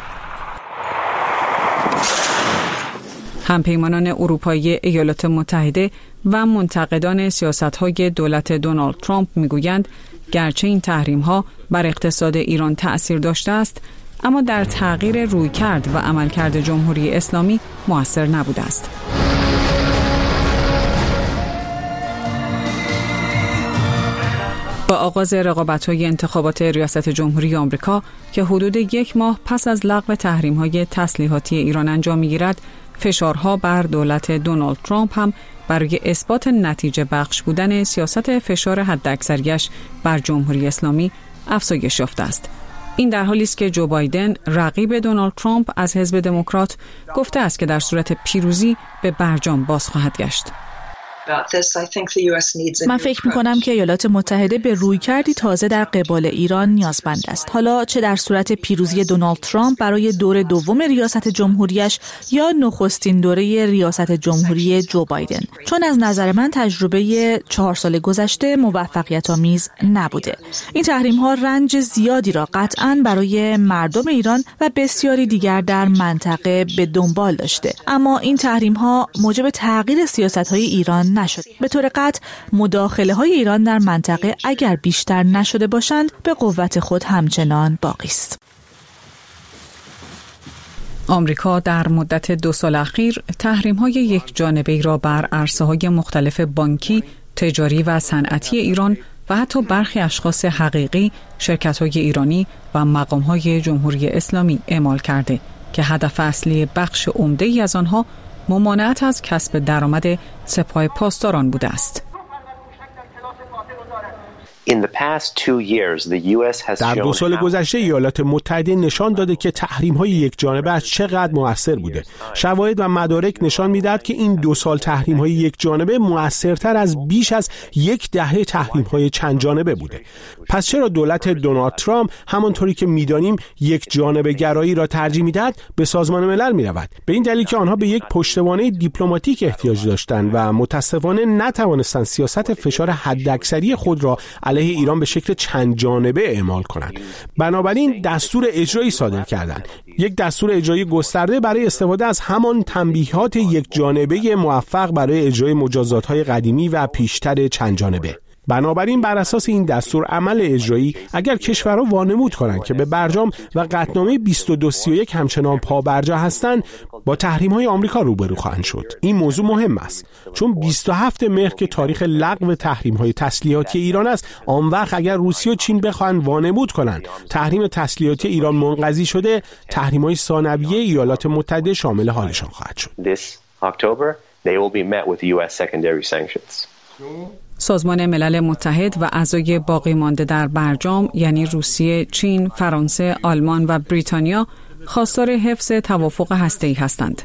S13: همپیمانان اروپایی ایالات متحده و منتقدان سیاست‌های دولت دونالد ترامپ می‌گویند گرچه این تحریم‌ها بر اقتصاد ایران تأثیر داشته است، اما در تغییر رویکرد و عملکرد جمهوری اسلامی مؤثر نبوده است. با آغاز رقابت‌های انتخابات ریاست جمهوری آمریکا که حدود یک ماه پس از لغو تحریم‌های تسلیحاتی ایران انجام می‌گیرد، فشارها بر دولت دونالد ترامپ هم برای اثبات نتیجه بخش بودن سیاست فشار حداکثریش بر جمهوری اسلامی افزایش یافته است. این در حالی است که جو بایدن رقیب دونالد ترامپ از حزب دموکرات گفته است که در صورت پیروزی به برجام باز خواهد گشت.
S18: من فکر می‌کنم که ایالات متحده به رویکردی تازه در قبال ایران نیازمند است. حالا چه در صورت پیروزی دونالد ترامپ برای دور دوم ریاست جمهوریش یا نخستین دوره ریاست جمهوری جو بایدن. چون از نظر من تجربه چهار سال گذشته موفقیت‌آمیز نبوده. این تحریم‌ها رنج زیادی را قطعاً برای مردم ایران و بسیاری دیگر در منطقه به دنبال داشته. اما این تحریم‌ها موجب تغییر سیاست‌های ایران نشد. به طور قطع مداخله های ایران در منطقه اگر بیشتر نشده باشند به قوت خود همچنان باقی است.
S13: آمریکا در مدت دو سال اخیر تحریم‌های یک جانبه‌ای را بر عرصه‌های مختلف بانکی، تجاری و صنعتی ایران و حتی برخی اشخاص حقیقی، شرکت‌های ایرانی و مقام‌های جمهوری اسلامی اعمال کرده که هدف اصلی بخش عمده‌ای از آنها ممانعت از کسب درآمد سپاه پاسداران بوده است.
S17: در دو سال گذشته ایالات متحده نشان داده که تحریم‌های یک جانبه از چقدر مؤثر بوده. شواهد و مدارک نشان می‌دهد که این دو سال تحریم‌های یک جانبه مؤثرتر از بیش از یک دهه تحریم‌های چند جانبه بوده. پس چرا دولت دونالد ترامپ همانطوری که می‌دانیم یک جانبه گرایی را ترجیح می‌دهد به سازمان ملل می‌رود؟ به این دلیل که آنها به یک پشتوانه دیپلماتیک احتیاج داشتند و متأسفانه نتوانستند سیاست فشار حداکثری خود را علیه ایران به شکل چند جانبه اعمال کنند. بنابراین دستور اجرایی صادر کردند. یک دستور اجرایی گسترده برای استفاده از همان تنبیهات یک جانبه موفق برای اجرای مجازات‌های قدیمی و پیشتر چند جانبه. بنابراین بر اساس این دستور عمل اجرایی اگر کشورها وانمود کنند که به برجام و قطعنامه بیست و دو سی و یک همچنان پابرجا هستند، با تحریم‌های آمریکا روبرو خواهند شد. این موضوع مهم است چون بیست و هفتم مهر که تاریخ لغو تحریم‌های تسلیحاتی ایران است، آن وقت اگر روسیه و چین بخواهند وانمود کنند تحریم تسلیحاتی ایران منقضی شده، تحریم‌های ثانویه ایالات متحده شامل حالشان خواهد شد.
S13: سازمان ملل متحد و اعضای باقی مانده در برجام یعنی روسیه، چین، فرانسه، آلمان و بریتانیا خواستار حفظ توافق هسته‌ای هستند.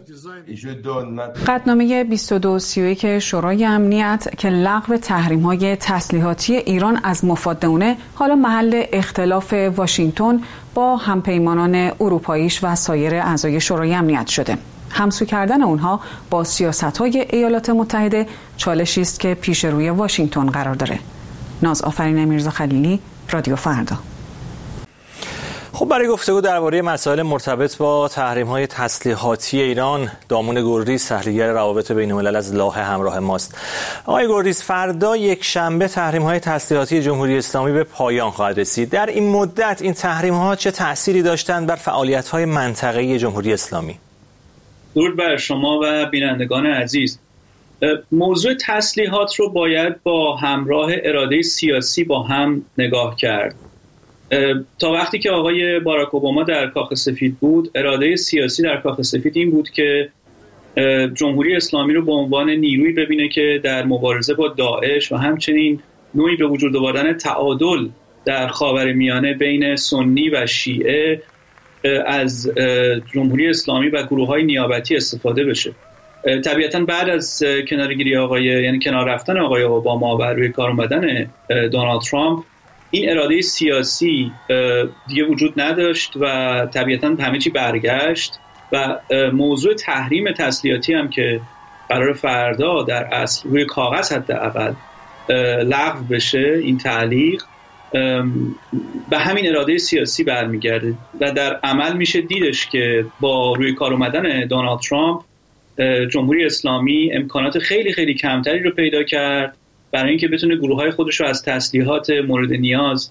S13: قطعنامه بیست و دو سی و یک شورای امنیت که لغو تحریم‌های تسلیحاتی ایران از مفادونه حالا محل اختلاف واشنگتن با همپیمانان اروپاییش و سایر اعضای شورای امنیت شده. همسو کردن اونها با سیاست‌های ایالات متحده چالشی است که پیش روی واشنگتن قرار داره. ناز آفرین میرزا خلیلی، رادیو فردا.
S1: خب برای گفتگو درباره مسائل مرتبط با تحریم‌های تسلیحاتی ایران، دامون گردیز، تحلیلگر روابط بین‌الملل از لاهه همراه ماست. آقای گردیز، فردا یک شنبه تحریم‌های تسلیحاتی جمهوری اسلامی به پایان خواهد رسید. در این مدت این تحریم‌ها چه تأثیری داشتند بر فعالیت‌های منطقه‌ای جمهوری اسلامی؟
S2: درود بر شما و بینندگان عزیز. موضوع تسلیحات رو باید با همراه اراده سیاسی با هم نگاه کرد. تا وقتی که آقای باراک اوباما در کاخ سفید بود، اراده سیاسی در کاخ سفید این بود که جمهوری اسلامی رو به عنوان نیروی ببینه که در مبارزه با داعش و همچنین نوعی به وجود آوردن تعادل در خاورمیانه بین سنی و شیعه از جمهوری اسلامی و گروه‌های نیابتی استفاده بشه. طبیعتاً بعد از کنارگیری آقای یعنی کنار رفتن آقای اوباما و روی کار اومدن دونالد ترامپ، این اراده سیاسی دیگه وجود نداشت و طبیعتاً همه چی برگشت و موضوع تحریم تسلیحاتی هم که قرار فردا در اصل روی کاغذ حداقل لغو بشه، این تعلیق به همین اراده سیاسی برمیگرده و در عمل میشه دیدش که با روی کار اومدن دونالد ترامپ جمهوری اسلامی امکانات خیلی خیلی کمتری رو پیدا کرد برای اینکه بتونه گروه‌های خودش رو از تسلیحات مورد نیاز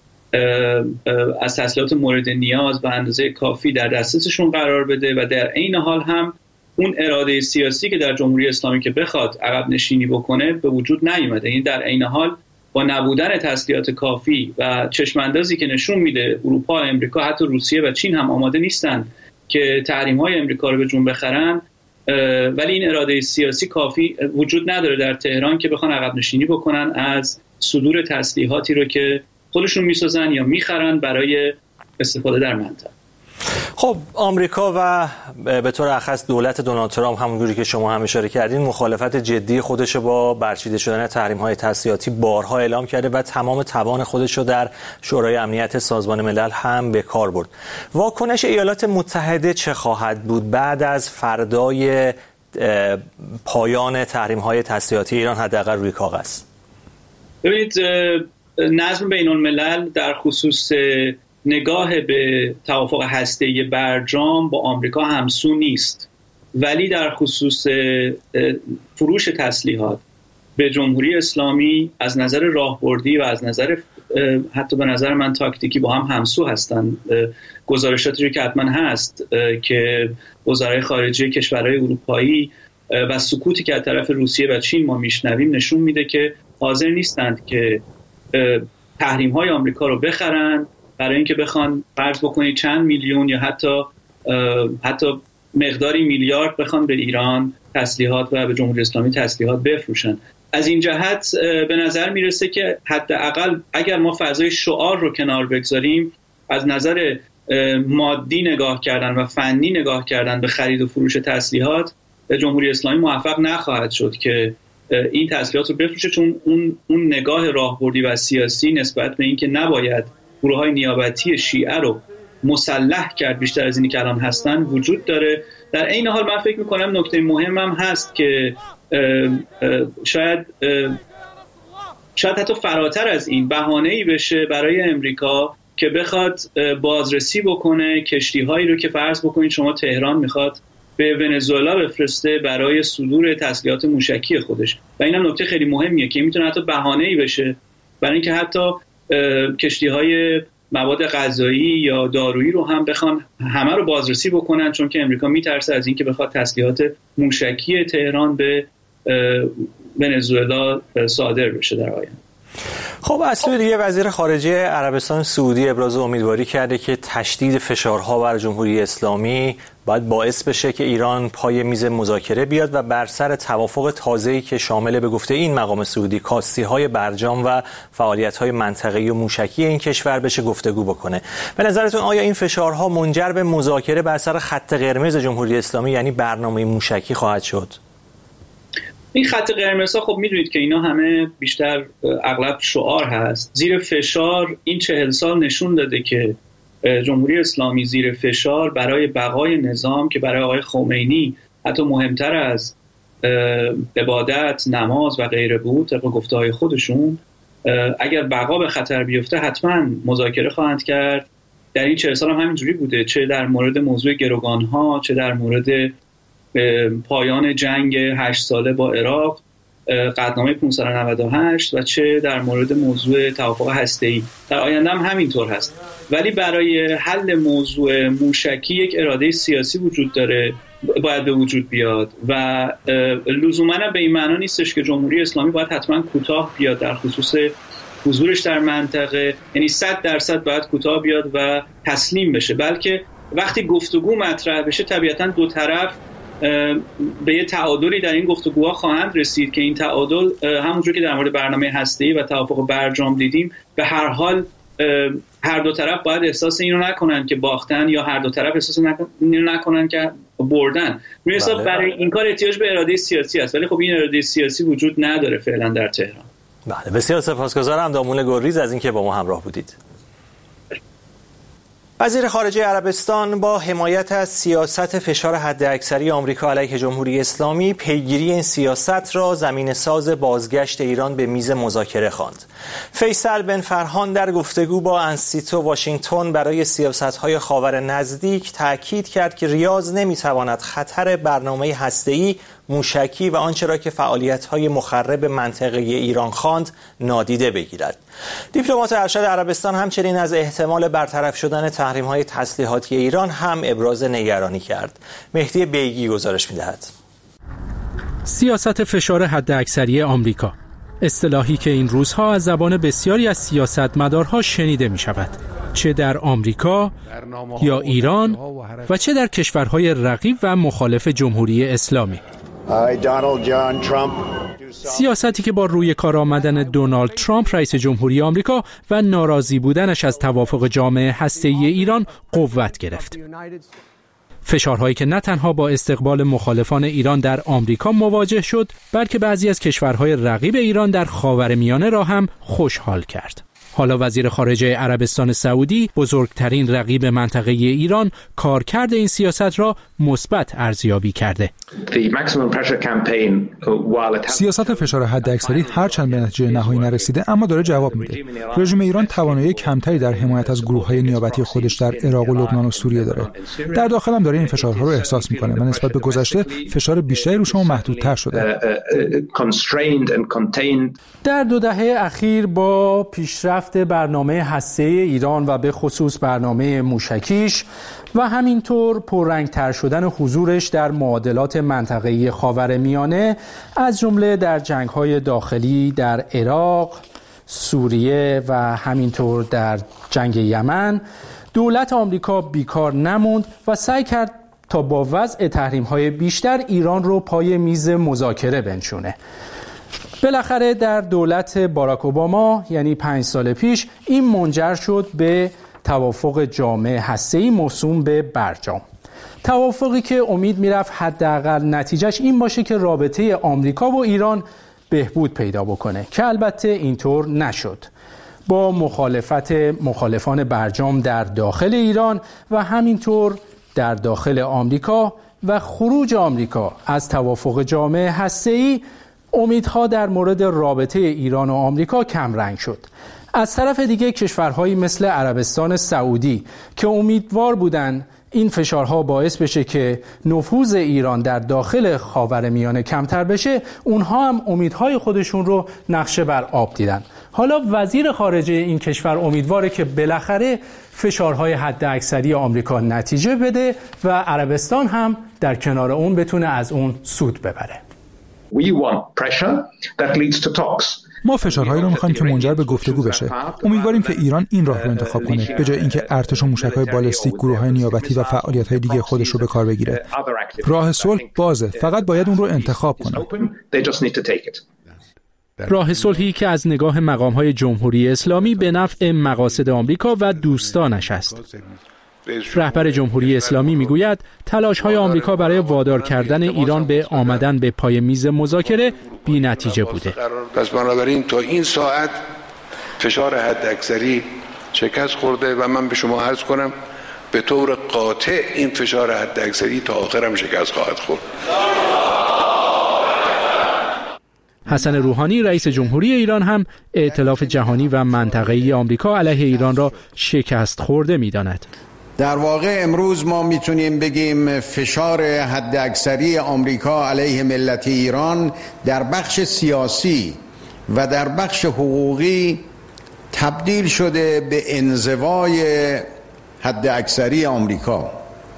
S2: از تسلیحات مورد نیاز به اندازه کافی در دسترسشون قرار بده و در عین حال هم اون اراده سیاسی که در جمهوری اسلامی که بخواد عقب نشینی بکنه به وجود نیومده. این در عین حال با نبودن تسلیحات کافی و چشماندازی که نشون میده اروپا، امریکا، حتی روسیه و چین هم آماده نیستن که تحریم‌های امریکا رو به جون بخرن، ولی این اراده سیاسی کافی وجود نداره در تهران که بخوان عقب نشینی بکنن از صدور تسلیحاتی رو که خودشون میسازن یا میخرن برای استفاده در منطقه.
S1: خب آمریکا و به طور اخص دولت دونالد ترامپ همونجوری که شما هم اشاره کردین مخالفت جدی خودش با برچیده شدن تحریم‌های تسلیحاتی بارها اعلام کرده و تمام توان خودش رو در شورای امنیت سازمان ملل هم به کار برد. واکنش ایالات متحده چه خواهد بود بعد از فردای پایان تحریم‌های تسلیحاتی ایران حداقل روی کاغذ؟
S2: ببینید نظم بین‌الملل در خصوص نگاه به توافق هسته‌ای برجام با آمریکا همسو نیست، ولی در خصوص فروش تسلیحات به جمهوری اسلامی از نظر راهبردی و از نظر حتی به نظر من تاکتیکی با هم همسو هستند. گزارشاتی که حتما هست که وزرای خارجه کشورهای اروپایی و سکوتی که از طرف روسیه و چین ما میشنویم نشون میده که حاضر نیستند که تحریم‌های آمریکا رو بخرن برای اینکه بخوان فرض بکنید چند میلیون یا حتی حتی مقداری میلیارد بخوان به ایران تسلیحات و به جمهوری اسلامی تسلیحات بفروشن. از این جهت به نظر میرسه که حداقل اگر ما فضای شعار رو کنار بگذاریم، از نظر مادی نگاه کردن و فنی نگاه کردن به خرید و فروش تسلیحات، جمهوری اسلامی موفق نخواهد شد که این تسلیحات رو بفروشه، چون اون اون نگاه راهبردی و سیاسی نسبت به اینکه نباید گروه‌های نیابتی شیعه رو مسلح کرد بیشتر از اینی که الان هستن وجود داره. در این حال من فکر می‌کنم نکته مهمم هست که اه اه شاید اه شاید حتی فراتر از این بهانه‌ای بشه برای امریکا که بخواد بازرسی بکنه کشتی‌هایی رو که فرض بکنید شما تهران میخواد به ونزوئلا بفرسته برای صدور تسلیحات موشکی خودش. و اینم نکته خیلی مهمیه که میتونه حتی بهانه‌ای بشه برای اینکه حتی کشتی‌های مواد غذایی یا دارویی رو هم بخوان همه رو بازرسی بکنن، چون که امریکا میترسه از اینکه بخواد تسلیحات موشکی تهران به ونزوئلا صادر بشه در آینده.
S1: خب اصلی دیگه وزیر خارجه عربستان سعودی ابراز امیدواری کرده که تشدید فشارها بر جمهوری اسلامی باید باعث بشه که ایران پای میز مذاکره بیاد و بر سر توافق تازه‌ای که شامل به گفته این مقام سعودی کاستی‌های برجام و فعالیت‌های منطقه‌ای و موشکی این کشور بشه گفتگو بکنه. به نظرتون آیا این فشارها منجر به مذاکره بر سر خط قرمز جمهوری اسلامی یعنی برنامه موشکی خواهد شد؟
S2: این خط قرمزها خب میدونید که اینا همه بیشتر اغلب شعار هست. زیر فشار این چهل سال نشون داده که جمهوری اسلامی زیر فشار برای بقای نظام که برای آقای خمینی حتی مهمتر از عبادت، نماز و غیره بود طبق گفته‌های خودشون، اگر بقا به خطر بیفته حتما مذاکره خواهند کرد. در این چهل سال هم همینجوری بوده، چه در مورد موضوع گروگان‌ها، چه در مورد پایان جنگ هشت ساله با عراق، قطعنامه پانصد و نود و هشت و چه در مورد موضوع توافق هسته‌ای. در آینده هم همینطور هست. ولی برای حل موضوع موشکی یک اراده سیاسی وجود داره، باید به وجود بیاد و لزوماً به این معنا نیستش که جمهوری اسلامی باید حتما کوتاه بیاد در خصوص حضورش در منطقه، یعنی صد درصد باید کوتاه بیاد و تسلیم بشه، بلکه وقتی گفتگو مطرح بشه طبیعتاً دو طرف به یه تعادلی در این گفتگوها خواهند رسید که این تعادل همونجور که در مورد برنامه هسته‌ای و توافق برجام دیدیم به هر حال هر دو طرف باید احساس اینو نکنن که باختن یا هر دو طرف احساس اینو نکنن که بردن. روی حساب برای این کار احتیاج به اراده سیاسی است، ولی خب این اراده سیاسی وجود نداره فعلا در تهران.
S1: بله، بسیار سپاسگزارم دامون گلریز از اینکه با ما همراه بودید. وزیر خارجه عربستان با حمایت از سیاست فشار حداکثری آمریکا علیه جمهوری اسلامی پیگیری این سیاست را زمینه‌ساز بازگشت ایران به میز مذاکره خواند. فیصل بن فرهان در گفتگو با انسیتو واشنگتن برای سیاست‌های خاور نزدیک تأکید کرد که ریاض نمی‌تواند خطر برنامه هسته‌ای، موشکی و آنچه را که فعالیت‌های مخرب منطقه ایران خواند نادیده بگیرد. دیپلمات ارشد عربستان همچنین از احتمال برطرف شدن تحریم‌های تسلیحاتی ایران هم ابراز نگرانی کرد. مهدی بیگی گزارش می‌دهد.
S5: سیاست فشار حداکثری آمریکا، اصطلاحی که این روزها از زبان بسیاری از سیاستمدارها شنیده می‌شود، چه در آمریکا یا ایران و چه در کشورهای رقیب و مخالف جمهوری اسلامی. سیاستی که با روی کار آمدن دونالد ترامپ رئیس جمهوری آمریکا و ناراضی بودنش از توافق جامع هسته‌ای ایران قوت گرفت. فشارهایی که نه تنها با استقبال مخالفان ایران در آمریکا مواجه شد، بلکه بعضی از کشورهای رقیب ایران در خاورمیانه را هم خوشحال کرد. حالا وزیر خارجه عربستان سعودی، بزرگترین رقیب منطقه ایران، کارکرد این سیاست را مثبت ارزیابی کرده.
S22: سیاست فشار حداکثری هرچند به نتیجه نهایی نرسیده اما داره جواب میده. رژیم ایران توانایی کمتری در حمایت از گروه‌های نیابتی خودش در عراق و لبنان و سوریه داره. در داخل هم داره این فشارها رو احساس میکنه و نسبت به گذشته فشار بیشتری روش محدودتر شده.
S5: در دو دهه اخیر با پیشرفت برنامه هسته‌ای ایران و به خصوص برنامه موشکیش و همینطور پررنگتر شدن حضورش در معادلات منطقه‌ای خاورمیانه، از جمله در جنگ‌های داخلی در عراق، سوریه و همینطور در جنگ یمن، دولت آمریکا بیکار نموند و سعی کرد تا با وضع تحریم‌های بیشتر ایران رو پای میز مذاکره بنشونه. بالاخره در دولت باراک اوباما، یعنی پنج سال پیش، این منجر شد به توافق جامع هسته‌ای موسوم به برجام. توافقی که امید میرفت حداقل نتیجهش این باشه که رابطه آمریکا و ایران بهبود پیدا بکنه، که البته اینطور نشد. با مخالفت مخالفان برجام در داخل ایران و همینطور در داخل آمریکا و خروج آمریکا از توافق جامع هسته‌ای، امیدها در مورد رابطه ایران و آمریکا کم رنگ شد. از طرف دیگه کشورهایی مثل عربستان سعودی که امیدوار بودند این فشارها باعث بشه که نفوذ ایران در داخل خاورمیانه کمتر بشه، اونها هم امیدهای خودشون رو نقشه بر آب دیدن. حالا وزیر خارجه این کشور امیدواره که بالاخره فشارهای حداکثری آمریکا نتیجه بده و عربستان هم در کنار اون بتونه از اون سود ببره.
S22: We want pressure that leads to talks. ما فشارهایی رو می‌خوایم که منجر به گفتگو بشه. امیدواریم که ایران این راه رو انتخاب کنه، به جای اینکه ارتش و موشک‌های بالستیک، گروه‌های نیابتی و فعالیت‌های دیگه خودش رو به کار بگیره. راه صلح بازه، فقط باید اون رو انتخاب کنه.
S5: راه صلحی که از نگاه مقام‌های جمهوری اسلامی به نفع مقاصد آمریکا و دوستانش است. رهبر جمهوری اسلامی میگوید تلاش‌های آمریکا برای وادار کردن ایران به آمدن به پای میز مذاکره بی‌نتیجه بوده.
S3: پس بنابراین تا این ساعت فشار حداکثری شکست خورده و من به شما عرض کنم به طور قاطع این فشار حداکثری تا آخرم شکست خواهد خورد.
S5: حسن روحانی رئیس جمهوری ایران هم ائتلاف جهانی و منطقه‌ای آمریکا علیه ایران را شکست خورده می‌داند.
S6: در واقع امروز ما میتونیم بگیم فشار حداکثری آمریکا علیه ملت ایران در بخش سیاسی و در بخش حقوقی تبدیل شده به انزوای حداکثری آمریکا.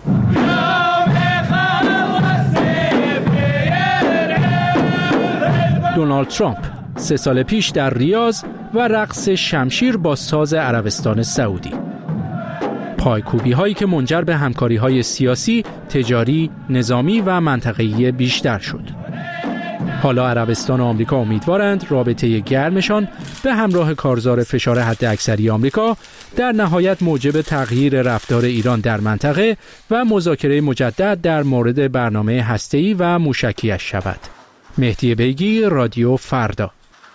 S5: دونالد ترامپ سه سال پیش در ریاض و رقص شمشیر با ساز عربستان سعودی. پایکوبی هایی که منجر به همکاری های سیاسی، تجاری، نظامی و منطقه‌ای بیشتر شد. حالا عربستان و آمریکا امیدوارند رابطه گرمشان به همراه کارزار فشار حداکثری آمریکا در نهایت موجب تغییر رفتار ایران در منطقه و مذاکره مجدد در مورد برنامه هسته‌ای و موشکی‌اش شود. مهدی بیگی، رادیو فردا.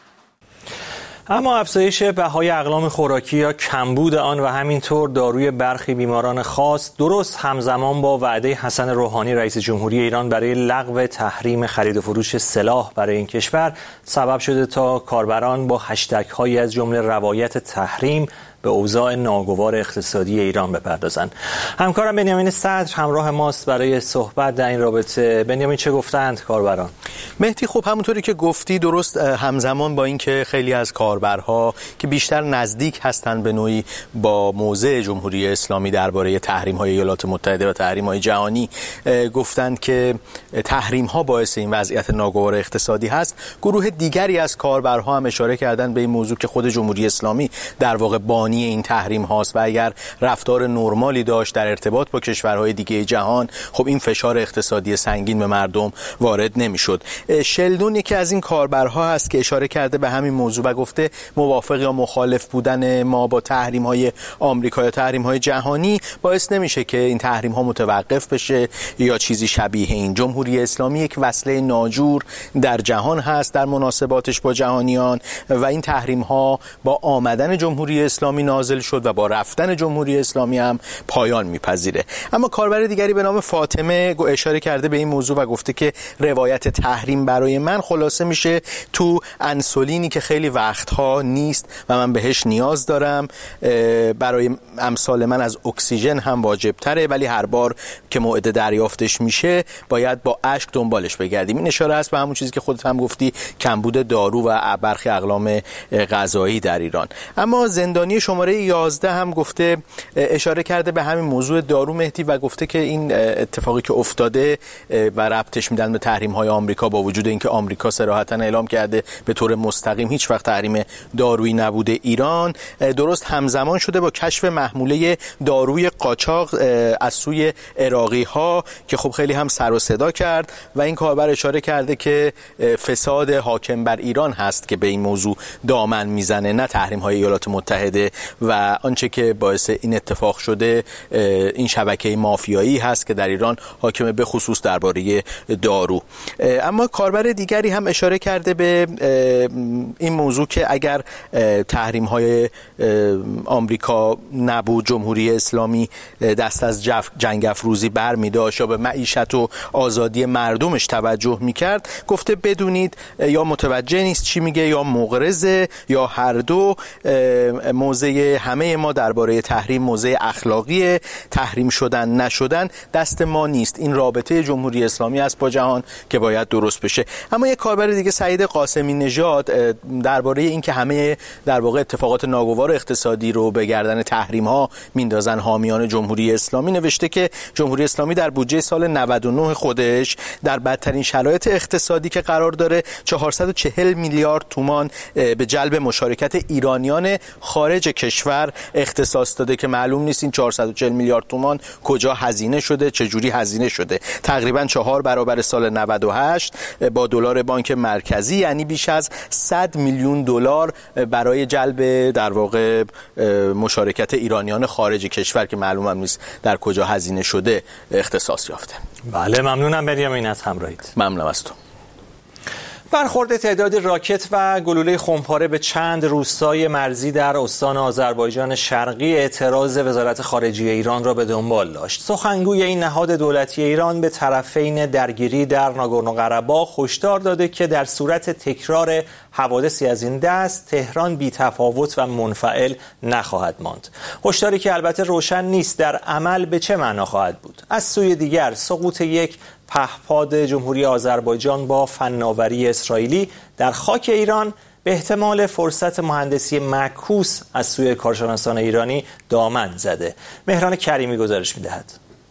S1: اما افزایش بهای اقلام خوراکی یا کمبود آن و همینطور داروی برخی بیماران خاص درست همزمان با وعده حسن روحانی رئیس جمهوری ایران برای لغو تحریم خرید و فروش سلاح برای این کشور سبب شده تا کاربران با هشتگ هایی از جمله روایت تحریم به اوضاع ناگوار اقتصادی ایران بپردازند. همکارم بنیامین صدر همراه ماست برای صحبت در این رابطه. بنیامین، چه گفتند کاربران؟
S23: مهدی، خب همونطوری که گفتی درست همزمان با اینکه خیلی از کاربرها که بیشتر نزدیک هستند به نوعی با موضع جمهوری اسلامی درباره تحریم‌های ایالات متحده و تحریم‌های جهانی گفتند که تحریم‌ها باعث این وضعیت ناگوار اقتصادی هست، گروه دیگری از کاربرها هم اشاره کردند به این موضوع که خود جمهوری اسلامی در واقع بانی این تحریم هاست و اگر رفتار نرمالی داشت در ارتباط با کشورهای دیگه جهان، خب این فشار اقتصادی سنگین به مردم وارد نمیشد. شلدون یکی از این کاربرها هست که اشاره کرده به همین موضوع و گفته موافق یا مخالف بودن ما با تحریم های آمریکا یا تحریم های جهانی باعث نمیشه که این تحریم ها متوقف بشه یا چیزی شبیه این. جمهوری اسلامی یک وسیله ناجور در جهان هست در مناسباتش با جهانیان و این تحریم ها با آمدن جمهوری اسلامی نازل شد و با رفتن جمهوری اسلامی هم پایان میپذیره. اما کاربر دیگری به نام فاطمه اشاره کرده به این موضوع و گفته که روایت تحریم برای من خلاصه میشه تو انسولینی که خیلی وقتها نیست و من بهش نیاز دارم، برای امثال من از اکسیژن هم واجب تره ولی هر بار که موعد دریافتش میشه باید با اشک دنبالش بگردیم. این اشاره است به همون چیزی که خودت هم گفتی، کمبود دارو و برخی اقلام غذایی در ایران. اما زندانی شماره یازده هم گفته اشاره کرده به همین موضوع دارو مهدی و گفته که این اتفاقی که افتاده و ربطش میدن به تحریم های آمریکا با وجود اینکه آمریکا صراحتاً اعلام کرده به طور مستقیم هیچ وقت تحریم دارویی نبوده ایران، درست همزمان شده با کشف محموله داروی قاچاق از سوی عراقی ها که خب خیلی هم سر و صدا کرد و این کاربر اشاره کرده که فساد حاکم بر ایران هست که به این موضوع دامن میزنه، نه تحریم های ایالات متحده و آنچه که باعث این اتفاق شده این شبکه مافیایی هست که در ایران حاکمه به خصوص درباره دارو. اما کاربر دیگری هم اشاره کرده به این موضوع که اگر تحریم های آمریکا نبود، جمهوری اسلامی دست از جنگ افروزی بر می داشت یا به معیشت و آزادی مردمش توجه می کرد، گفته بدونید یا متوجه نیست چی میگه یا مغرضه یا هر دو. موضع همه ما درباره تحریم موضع اخلاقی، تحریم شدن نشدن دست ما نیست. این رابطه جمهوری اسلامی است با جهان که باید درست بشه. اما یک کاربر دیگه سعید قاسمی نژاد درباره این که همه در واقع اتفاقات ناگوار اقتصادی رو به گردن تحریم ها میندازن حامیان جمهوری اسلامی نوشته که جمهوری اسلامی در بودجه سال نود و نه خودش در بدترین شرایط اقتصادی که قرار داره چهارصد و چهل میلیارد تومان به جلب مشارکت ایرانیان خارج کشور اختصاص داده که معلوم نیست این چهارصد و چهل میلیارد تومان کجا هزینه شده، چه جوری هزینه شده. تقریبا چهار برابر سال نود و هشت با دلار بانک مرکزی، یعنی بیش از صد میلیون دلار برای جلب در واقع مشارکت ایرانیان خارج کشور که معلوم هم نیست در کجا هزینه شده اختصاص یافته.
S1: بله ممنونم بنیامین از همراهیت.
S23: ممنونم از تو.
S1: برخورد تعداد راکت و گلوله خمپاره به چند روستای مرزی در استان آذربایجان شرقی اعتراض وزارت خارجه ایران را به دنبال داشت. سخنگوی این نهاد دولتی ایران به طرفین درگیری در ناگورنو قره‌باغ هشدار داده که در صورت تکرار حوادثی از این دست تهران بی‌تفاوت و منفعل نخواهد ماند. هشداری که البته روشن نیست در عمل به چه معنا خواهد بود. از سوی دیگر سقوط یک پهپاد جمهوری آذربایجان با فناوری اسرائیلی در خاک ایران به احتمال فرصت مهندسی معکوس از سوی کارشناسان ایرانی دامن زده. مهران کریمی گزارش می‌دهد.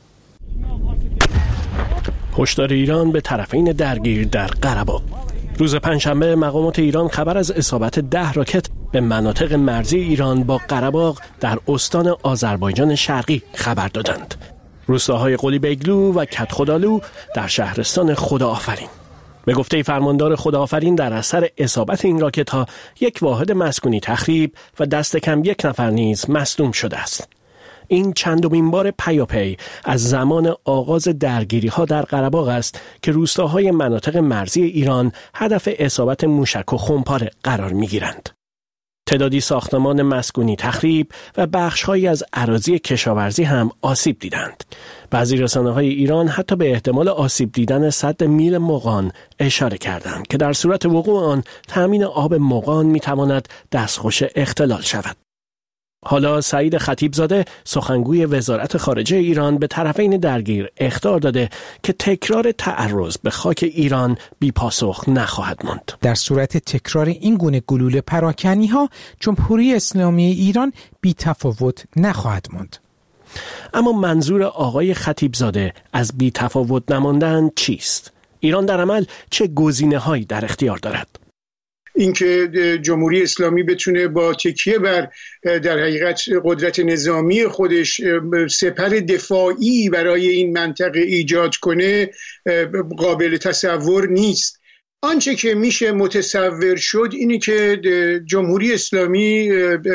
S7: هشدار ایران به طرفین درگیر در قره‌باغ. روز پنجشنبه مقامات ایران خبر از اصابت ده راکت به مناطق مرزی ایران با قره‌باغ در استان آذربایجان شرقی خبر دادند. روستاهای قلی بیگلو و کدخدالو در شهرستان خداآفرین. به گفته فرماندار خداآفرین در اثر اصابت این راکت‌ها یک واحد مسکونی تخریب و دست کم یک نفر نیز مصدوم شده است. این چندمین بار پیاپی از زمان آغاز درگیری‌ها در قره‌باغ است که روستاهای مناطق مرزی ایران هدف اصابت موشک و خمپاره قرار می‌گیرند. تعدادی ساختمان مسکونی تخریب و بخش‌هایی از اراضی کشاورزی هم آسیب دیدند. بعضی رسانه‌های ایران حتی به احتمال آسیب دیدن سد میل مغان اشاره کردند که در صورت وقوع آن تامین آب مغان می‌تواند دستخوش اختلال شود. حالا سعید خطیبزاده سخنگوی وزارت خارجه ایران به طرفین درگیر اخطار داده که تکرار تعرض به خاک ایران بی پاسخ نخواهد ماند.
S8: در صورت تکرار این گونه گلوله پراکنی ها جمهوری اسلامی ایران بی تفاوت نخواهد ماند.
S7: اما منظور آقای خطیبزاده از بی تفاوت نماندن چیست؟ ایران در عمل چه گزینه‌هایی در اختیار دارد؟
S9: اینکه جمهوری اسلامی بتونه با تکیه بر در حقیقت قدرت نظامی خودش سپر دفاعی برای این منطقه ایجاد کنه قابل تصور نیست. آنچه که میشه متصور شد اینی که جمهوری اسلامی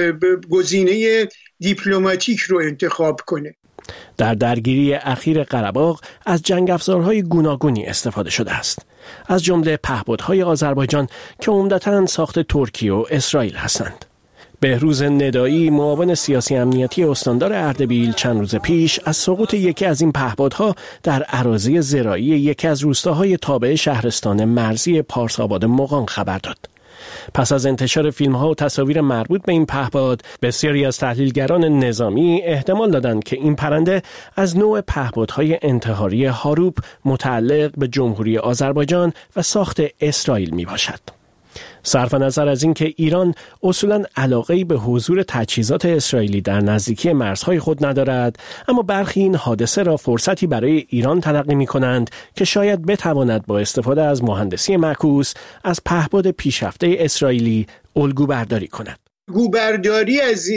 S9: گزینه دیپلماتیک رو انتخاب کنه.
S7: در درگیری اخیر قره‌باغ از جنگ افزارهای گوناگونی استفاده شده است، از جمله پهپادهای آذربایجان که عمدتاً ساخت ترکیه و اسرائیل هستند. بهروز ندایی معاون سیاسی امنیتی استاندار اردبیل چند روز پیش از سقوط یکی از این پهپادها در اراضی زراعی یکی از روستاهای تابع شهرستان مرزی پارس‌آباد مغان خبر داد. پس از انتشار فیلم‌ها و تصاویر مربوط به این پهپاد، بسیاری از تحلیلگران نظامی احتمال دادند که این پرنده از نوع پهپادهای انتحاری هاروپ متعلق به جمهوری آذربایجان و ساخت اسرائیل میباشد. صرف نظر از اینکه ایران اصولاً علاقه‌ای به حضور تجهیزات اسرائیلی در نزدیکی مرزهای خود ندارد، اما برخی این حادثه را فرصتی برای ایران تلقی می‌کنند که شاید بتواند با استفاده از مهندسی معکوس از پهپاد پیشرفته اسرائیلی الگو برداری کند.
S9: گوبرداری از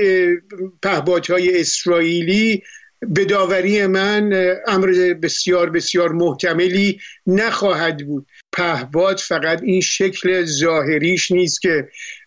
S9: پهپادهای اسرائیلی به داوری من امر بسیار بسیار محتملی نخواهد بود. پهپاد فقط این شکل ظاهریش نیست که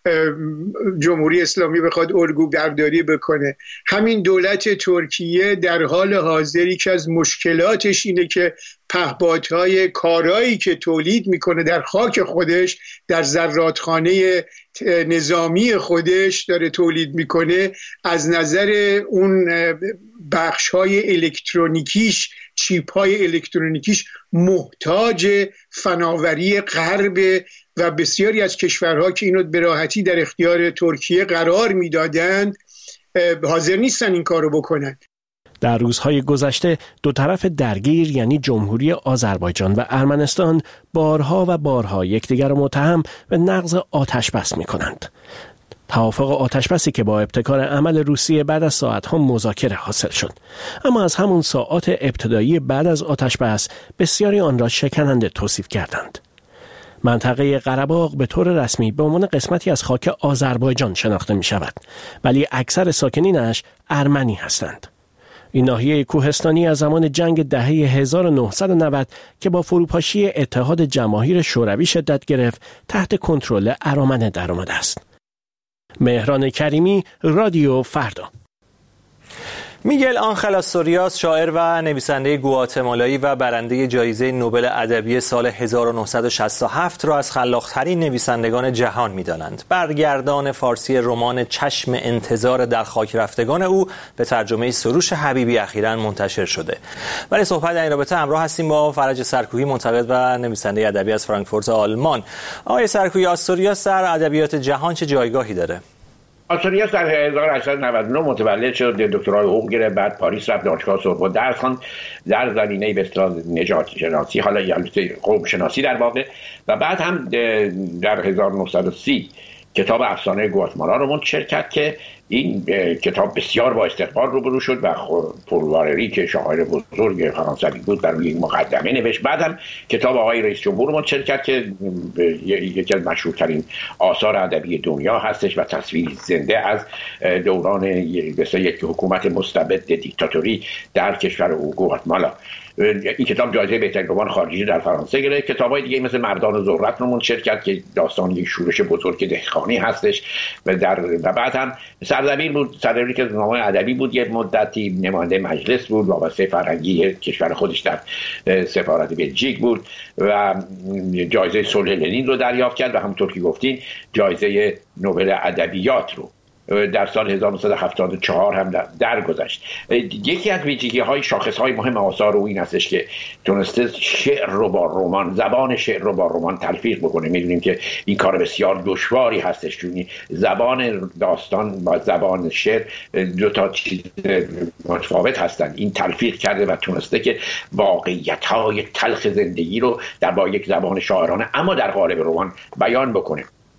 S9: جمهوری اسلامی بخواد الگو برداری بکنه. همین دولت ترکیه در حال حاضر یکی از مشکلاتش اینه که پهپادهای کارایی که تولید میکنه در خاک خودش، در زرادخانه نظامی خودش داره تولید میکنه، از نظر اون بخش‌های الکترونیکیش، چیپ‌های الکترونیکیش محتاج فناوری غرب و بسیاری از کشورها که اینو به راحتی در اختیار ترکیه قرار میدادند حاضر نیستن این کارو بکنن.
S7: در روزهای گذشته دو طرف درگیر یعنی جمهوری آذربایجان و ارمنستان بارها و بارها یکدیگر را متهم به نقض آتشبس می‌کنند. توافق آتشبسی که با ابتکار عمل روسیه بعد از ساعتها مذاکره حاصل شد، اما از همون ساعات ابتدایی بعد از آتشبس بسیاری آن را شکننده توصیف کردند. منطقه قره‌باغ به طور رسمی به عنوان قسمتی از خاک آذربایجان شناخته می شود، ولی اکثر ساکنینش ارمنی هستند. این ناحیه کوهستانی از زمان جنگ دهه هزار و نهصد و نود که با فروپاشی اتحاد جماهیر شوروی شدت گرفت تحت کنترل ارامنه درآمده است. مهران کریمی، رادیو فردا.
S1: میگل آنخل آستوریاس، شاعر و نویسنده گواتمالایی و برنده جایزه نوبل ادبی سال هزار و نهصد و شصت و هفت را از خلاق‌ترین نویسندگان جهان می‌دانند. برگردان فارسی رمان چشم انتظار در خاک رفتگان او به ترجمه سروش حبیبی اخیراً منتشر شده. برای صحبت در این رابطه همراه هستیم با فرج سرکویی، منتقد و نویسنده ادبی از فرانکفورت آلمان. آقای سرکویی، آستوریاس در ادبیات جهان چه جایگاهی داره؟
S4: آستوریاس در هزار و هشتصد و نود و نه متولد شد، دکترای حقوق گرفت، بعد پاریس رفت، دانشگاه سوربن درس خواند در زمینه به اصطلاح نجات شناسی، حالا یعنی قوم شناسی در واقع، و بعد هم در هزار و نهصد و سی کتاب افسانه گواتمالا رو منتشر کرد که این کتاب بسیار با استقبال روبرو شد و پل وارری که شاعر بزرگ فرانسوی بود در یک مقدمه نوشت. بعد هم کتاب آقای رئیس جمهور رو منتشر کرد که یکی از مشهورترین آثار ادبی دنیا هستش و تصویر زنده از دوران مثلا یک حکومت مستبد دیکتاتوری در کشور گواتمالا. این کتاب جایزه بهترین رمان خارجی در فرانسه گرفت. کتاب‌های دیگه مثل مردان و ذرت رو منتشر کرد که داستان یک شورش بزرگ دهقانی هستش و در و بعد هم سردبیر بود، سردبیری که نامه ادبی بود، یه مدتی نماینده مجلس بود، وابسته فرهنگی کشور خودش در سفارت بلژیک بود و جایزه صلح لنین رو دریافت کرد و همونطور که گفتین جایزه نوبل ادبیات رو در سال هزار و نهصد و هفتاد و چهار هم درگذشت. یکی از ویژگی‌های شاخص‌های مهم آثار او این هستش که تونسته شعر رو با رمان، زبان شعر رو با رمان تلفیق بکنه. می‌دونیم که این کار بسیار دشواری هستش، چون زبان داستان با زبان شعر دو تا چیز متفاوت هستن. این تلفیق کرده و تونسته که واقعیت‌های تلخ زندگی رو در با یک زبان شاعرانه اما در قالب رمان بیان بکنه.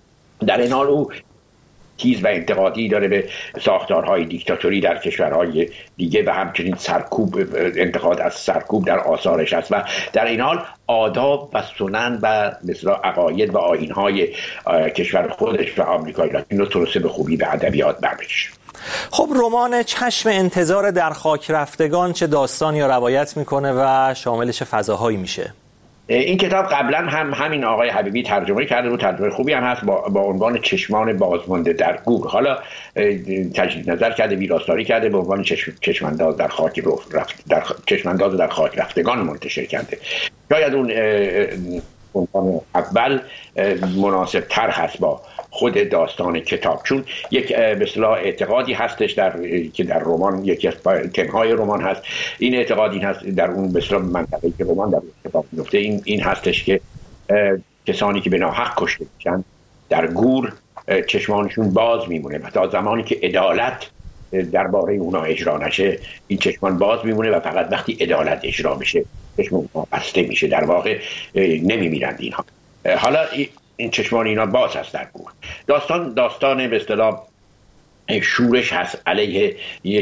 S4: در این حال او تیز و انتقادی داره به ساختارهای دیکتاتوری در کشورهای دیگه و همچنین سرکوب، انتقاد از سرکوب در آثارش است و در این حال آداب و سنن و مثلا عقاید و آیین‌های کشور خودش و آمریکای لاتین رو تونسته به خوبی به ادبیات برکشه.
S1: خب رمان چشم انتظار در خاک رفتگان چه داستان یا روایت میکنه و شامل چه فضاهایی میشه؟
S4: این کتاب قبلا هم همین آقای حبیبی ترجمه کرده بود، ترجمه خوبی هم هست با, با عنوان چشمان بازمانده در گور. حالا تجدید نظر کرده، ویراستاری کرده، به عنوان چشم، چشمانداز در خاک رفت در چشمانداز در خاک رفتگان منتشر کرده. شاید اون عنوان اول مناسب تر هست با خود داستان کتاب، چون یک به اصطلاح اعتقادی هستش در که در رمان یکی از تمهای رمان هست. این اعتقاد این هست در اون به اصطلاح منطقه‌ای که رمان در کتاب میفته این این هستش که کسانی که به ناحق کشته میشن در گور چشمانشون باز میمونه و تا زمانی که عدالت درباره اونا اجرا نشه این چشمان باز میمونه و فقط وقتی عدالت اجرا بشه چشمان بسته میشه. در واقع نمیمیرند اینها. حالا این چشمان اینا باز هست در گور. داستان داستان به اصطلاح شورش هست علیه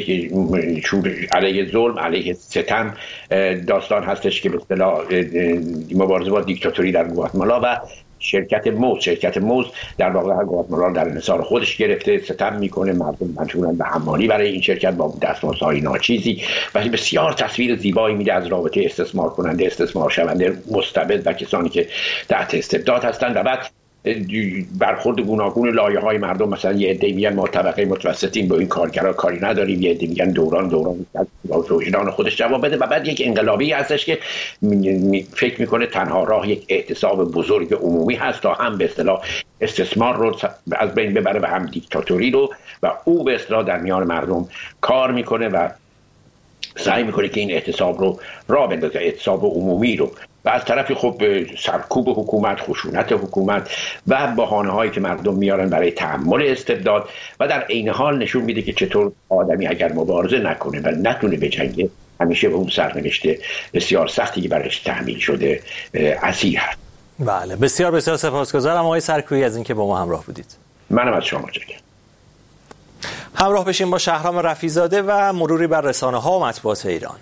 S4: شورش علیه ظلم، علیه ستم. داستان هستش که به اصطلاح مبارزه با دیکتاتوری در گواتمالا و شرکت موز شرکت موز در واقع گواتمالا در انحصار خودش گرفته، ستم میکنه، مردم مجبورن به حمالی برای این شرکت با دستمزدهای ناچیزی، ولی بسیار تصویر زیبایی میده از رابطه استثمار کننده استثمار شونده مستبد و کسانی که تحت استبداد هستند. و بعد برخورد گوناگون لایه‌های مردم، مثلا یه عده میگن ما طبقه متوسطیم با این کارگرا کاری نداریم، یه عده میگن دوران دوران وجدان خودش جواب بده. و بعد یک انقلابی هستش که فکر میکنه تنها راه یک اعتصاب بزرگ عمومی هست تا هم به اصطلاح استثمار رو از بین ببره و هم دیکتاتوری رو، و او به اصطلاح در میان مردم کار میکنه و سعی میکنه که این اعتصاب رو راه بندازه، اعتصاب عمومی رو. و از طرفی خب سرکوب حکومت، خشونت حکومت و بهانه‌هایی که مردم میارن برای تحمل استبداد، و در عین حال نشون میده که چطور آدمی اگر مبارزه نکنه و نتونه بجنگه همیشه به اون سرنوشت بسیار سختی که برایش تحمیل شده اسیر هست.
S1: بله، بسیار بسیار سپاسگزارم آقای سرکویی از اینکه با ما همراه بودید.
S4: منم از شما متشکرم.
S1: همراه بشیم با شهرام رفیع‌زاده و مروری بر رسانه‌ها و مطبوعات ایران.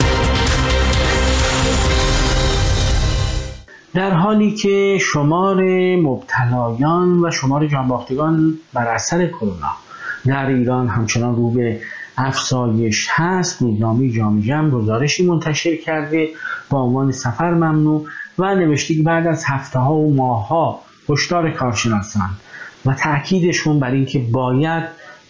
S10: در حالی که شمار مبتلایان و شمار جانباختگان بر اثر کرونا در ایران همچنان رو به افزایش هست، روزنامه جامعه جمع گزارشی منتشر کرده با عنوان سفر ممنوع و نوشته که بعد از هفته ها و ماه ها هشدار کارشناسان و تأکیدشون بر اینکه باید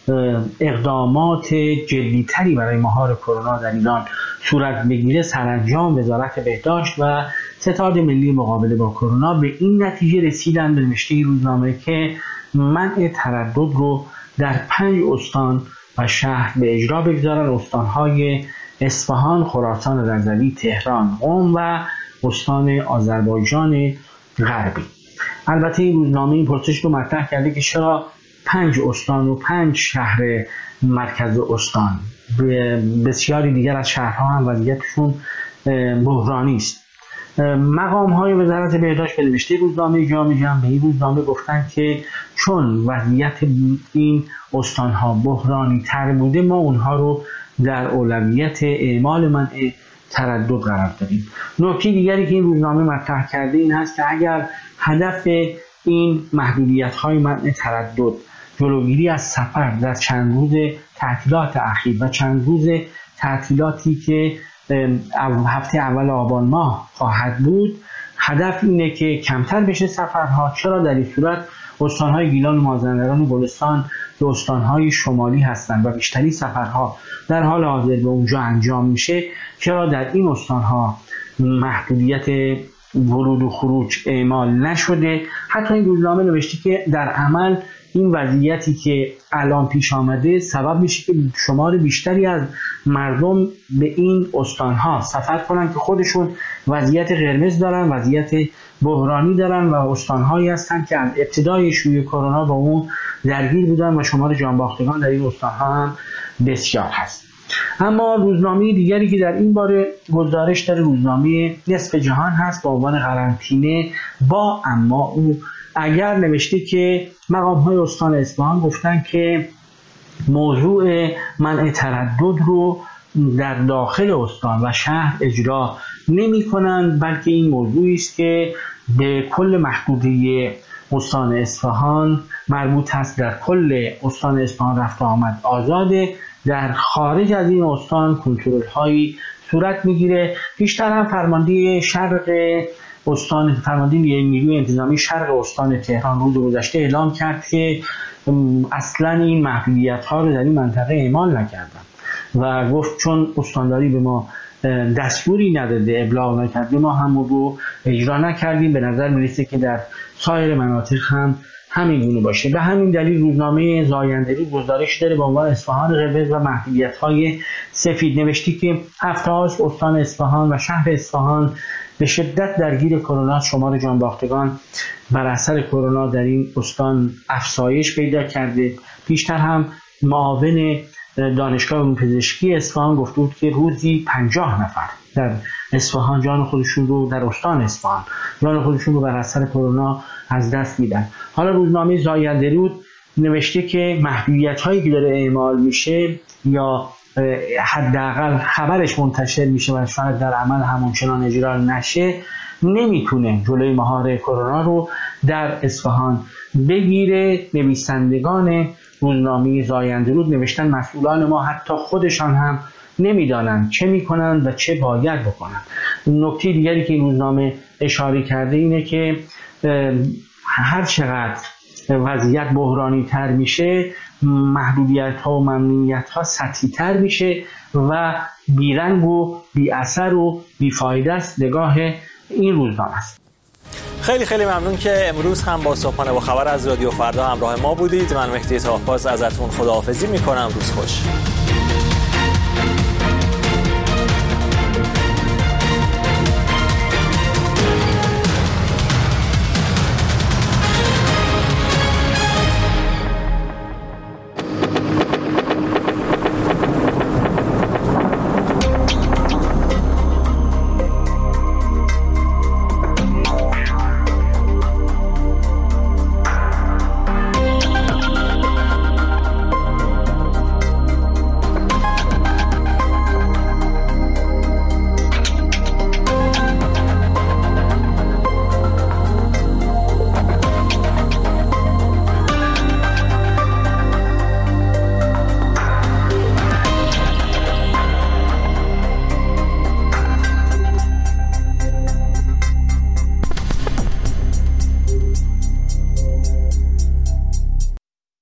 S10: اقدامات جدیتری برای مهار کرونا در ایران صورت بگیره، سرانجام وزارت بهداشت و ستاد ملی مقابله با کرونا به این نتیجه رسیدن به نوشته روزنامه که منع تردد رو در پنج استان و شهر به اجرا بگذارن: استانهای اصفهان، خراسان رضوی، تهران، قم و استان آذربایجان غربی. البته این روزنامه این پرسش رو مطرح کرده که چرا پنج استان و پنج شهر مرکز استان؟ بسیاری دیگر از شهرها هم وضعیتشون بحرانی است. مقام های وزارت بهداشت به نوشته روزنامه جامعه جمع به این روزنامه گفتن که چون وضعیت این استان ها بحرانی تر بوده، ما اونها رو در اولویت اعمال منع تردد قرار دادیم. نکته دیگری که این روزنامه مطرح کرده این هست که اگر هدف این محدودیت های منع تردد جلوگیری از سفر در چند روز تعطیلات اخیر و چند روز تعطیلاتی که هفته اول آبان ماه خواهد بود، هدف اینه که کمتر بشه سفرها، چرا در این صورت استانهای گیلان و مازندران و گلستان به استانهای شمالی هستند و بیشتری سفرها در حال حاضر به اونجا انجام میشه، چرا در این استانها محدودیت ورود و خروج اعمال نشده؟ حتی این روزنامه نوشته که در عمل این وضعیتی که الان پیش آمده سبب میشه که شمار بیشتری از مردم به این استانها سفر کنن که خودشون وضعیت قرمز دارن، وضعیت بحرانی دارن و استانهایی هستن که از ابتدای شیوع کرونا با اون درگیر بودن و شمار جانباختگان در این استانها هم بسیار هست. اما روزنامه دیگری که در این باره گزارش داره روزنامه نصف جهان هست با عنوان قرنطینه با اما او اگر نوشته که مقام‌های استان اصفهان گفتن که موضوع منع تردد رو در داخل استان و شهر اجرا نمی‌کنند، بلکه این موضوعی است که به کل محدوده استان اصفهان مربوط هست. در کل استان اصفهان رفت و آمد آزاده، در خارج از این استان کنترل هایی صورت میگیره. بیشتر هم فرمانده شرق استان فرمانده نیروی انتظامی شرق استان تهران روز گذشته اعلام کرد که اصلا این محدودیت ها رو در این منطقه اعمال نکردن و گفت چون استانداری به ما دستوری نداده، ابلاغ نکرده، ما هم رو اجرا نکردیم. به نظر میرسه که در سایر مناطق هم همین گونه باشه. به همین دلیل روزنامه زاینده‌رود گزارش داره با عنوان اصفهان قرمز و محدودیت‌های سفید نوشتی که هفته هاست استان اصفهان و شهر اصفهان به شدت درگیر کرونا، شمار جانباختگان بر اثر کرونا در این استان افزایش پیدا کرده. پیشتر هم معاون دانشگاه علوم پزشکی اصفهان گفته بود که روزی پنجاه نفر در اصفهان جان خودشون رو در استان اصفهان جان خودشون رو بر اثر کرونا از دست میدن. حالا روزنامه زاینده‌رود نوشته که محدودیت‌هایی که داره اعمال میشه یا حداقل خبرش منتشر میشه و شاید در عمل همونچنان اجرا نشه، نمیتونه جلوی مهار کرونا رو در اصفهان بگیره. نویسندگان روزنامه زاینده رود نوشتن مسئولان ما حتی خودشان هم نمیدانند چه میکنند و چه باید بکنند. نکته دیگری که این روزنامه اشاره کرده اینه که هر چقدر وضعیت بحرانی تر میشه، محدودیت ها و ممنوعیت ها سطحی تر میشه و بیرنگ و بی اثر و بی فایده است نگاه این روزنامه است.
S1: خیلی خیلی ممنون که امروز هم با صبحانه با خبر از رادیو فردا همراه ما بودید. من مهدی طاهرباز ازتون خداحافظی میکنم. روز خوش.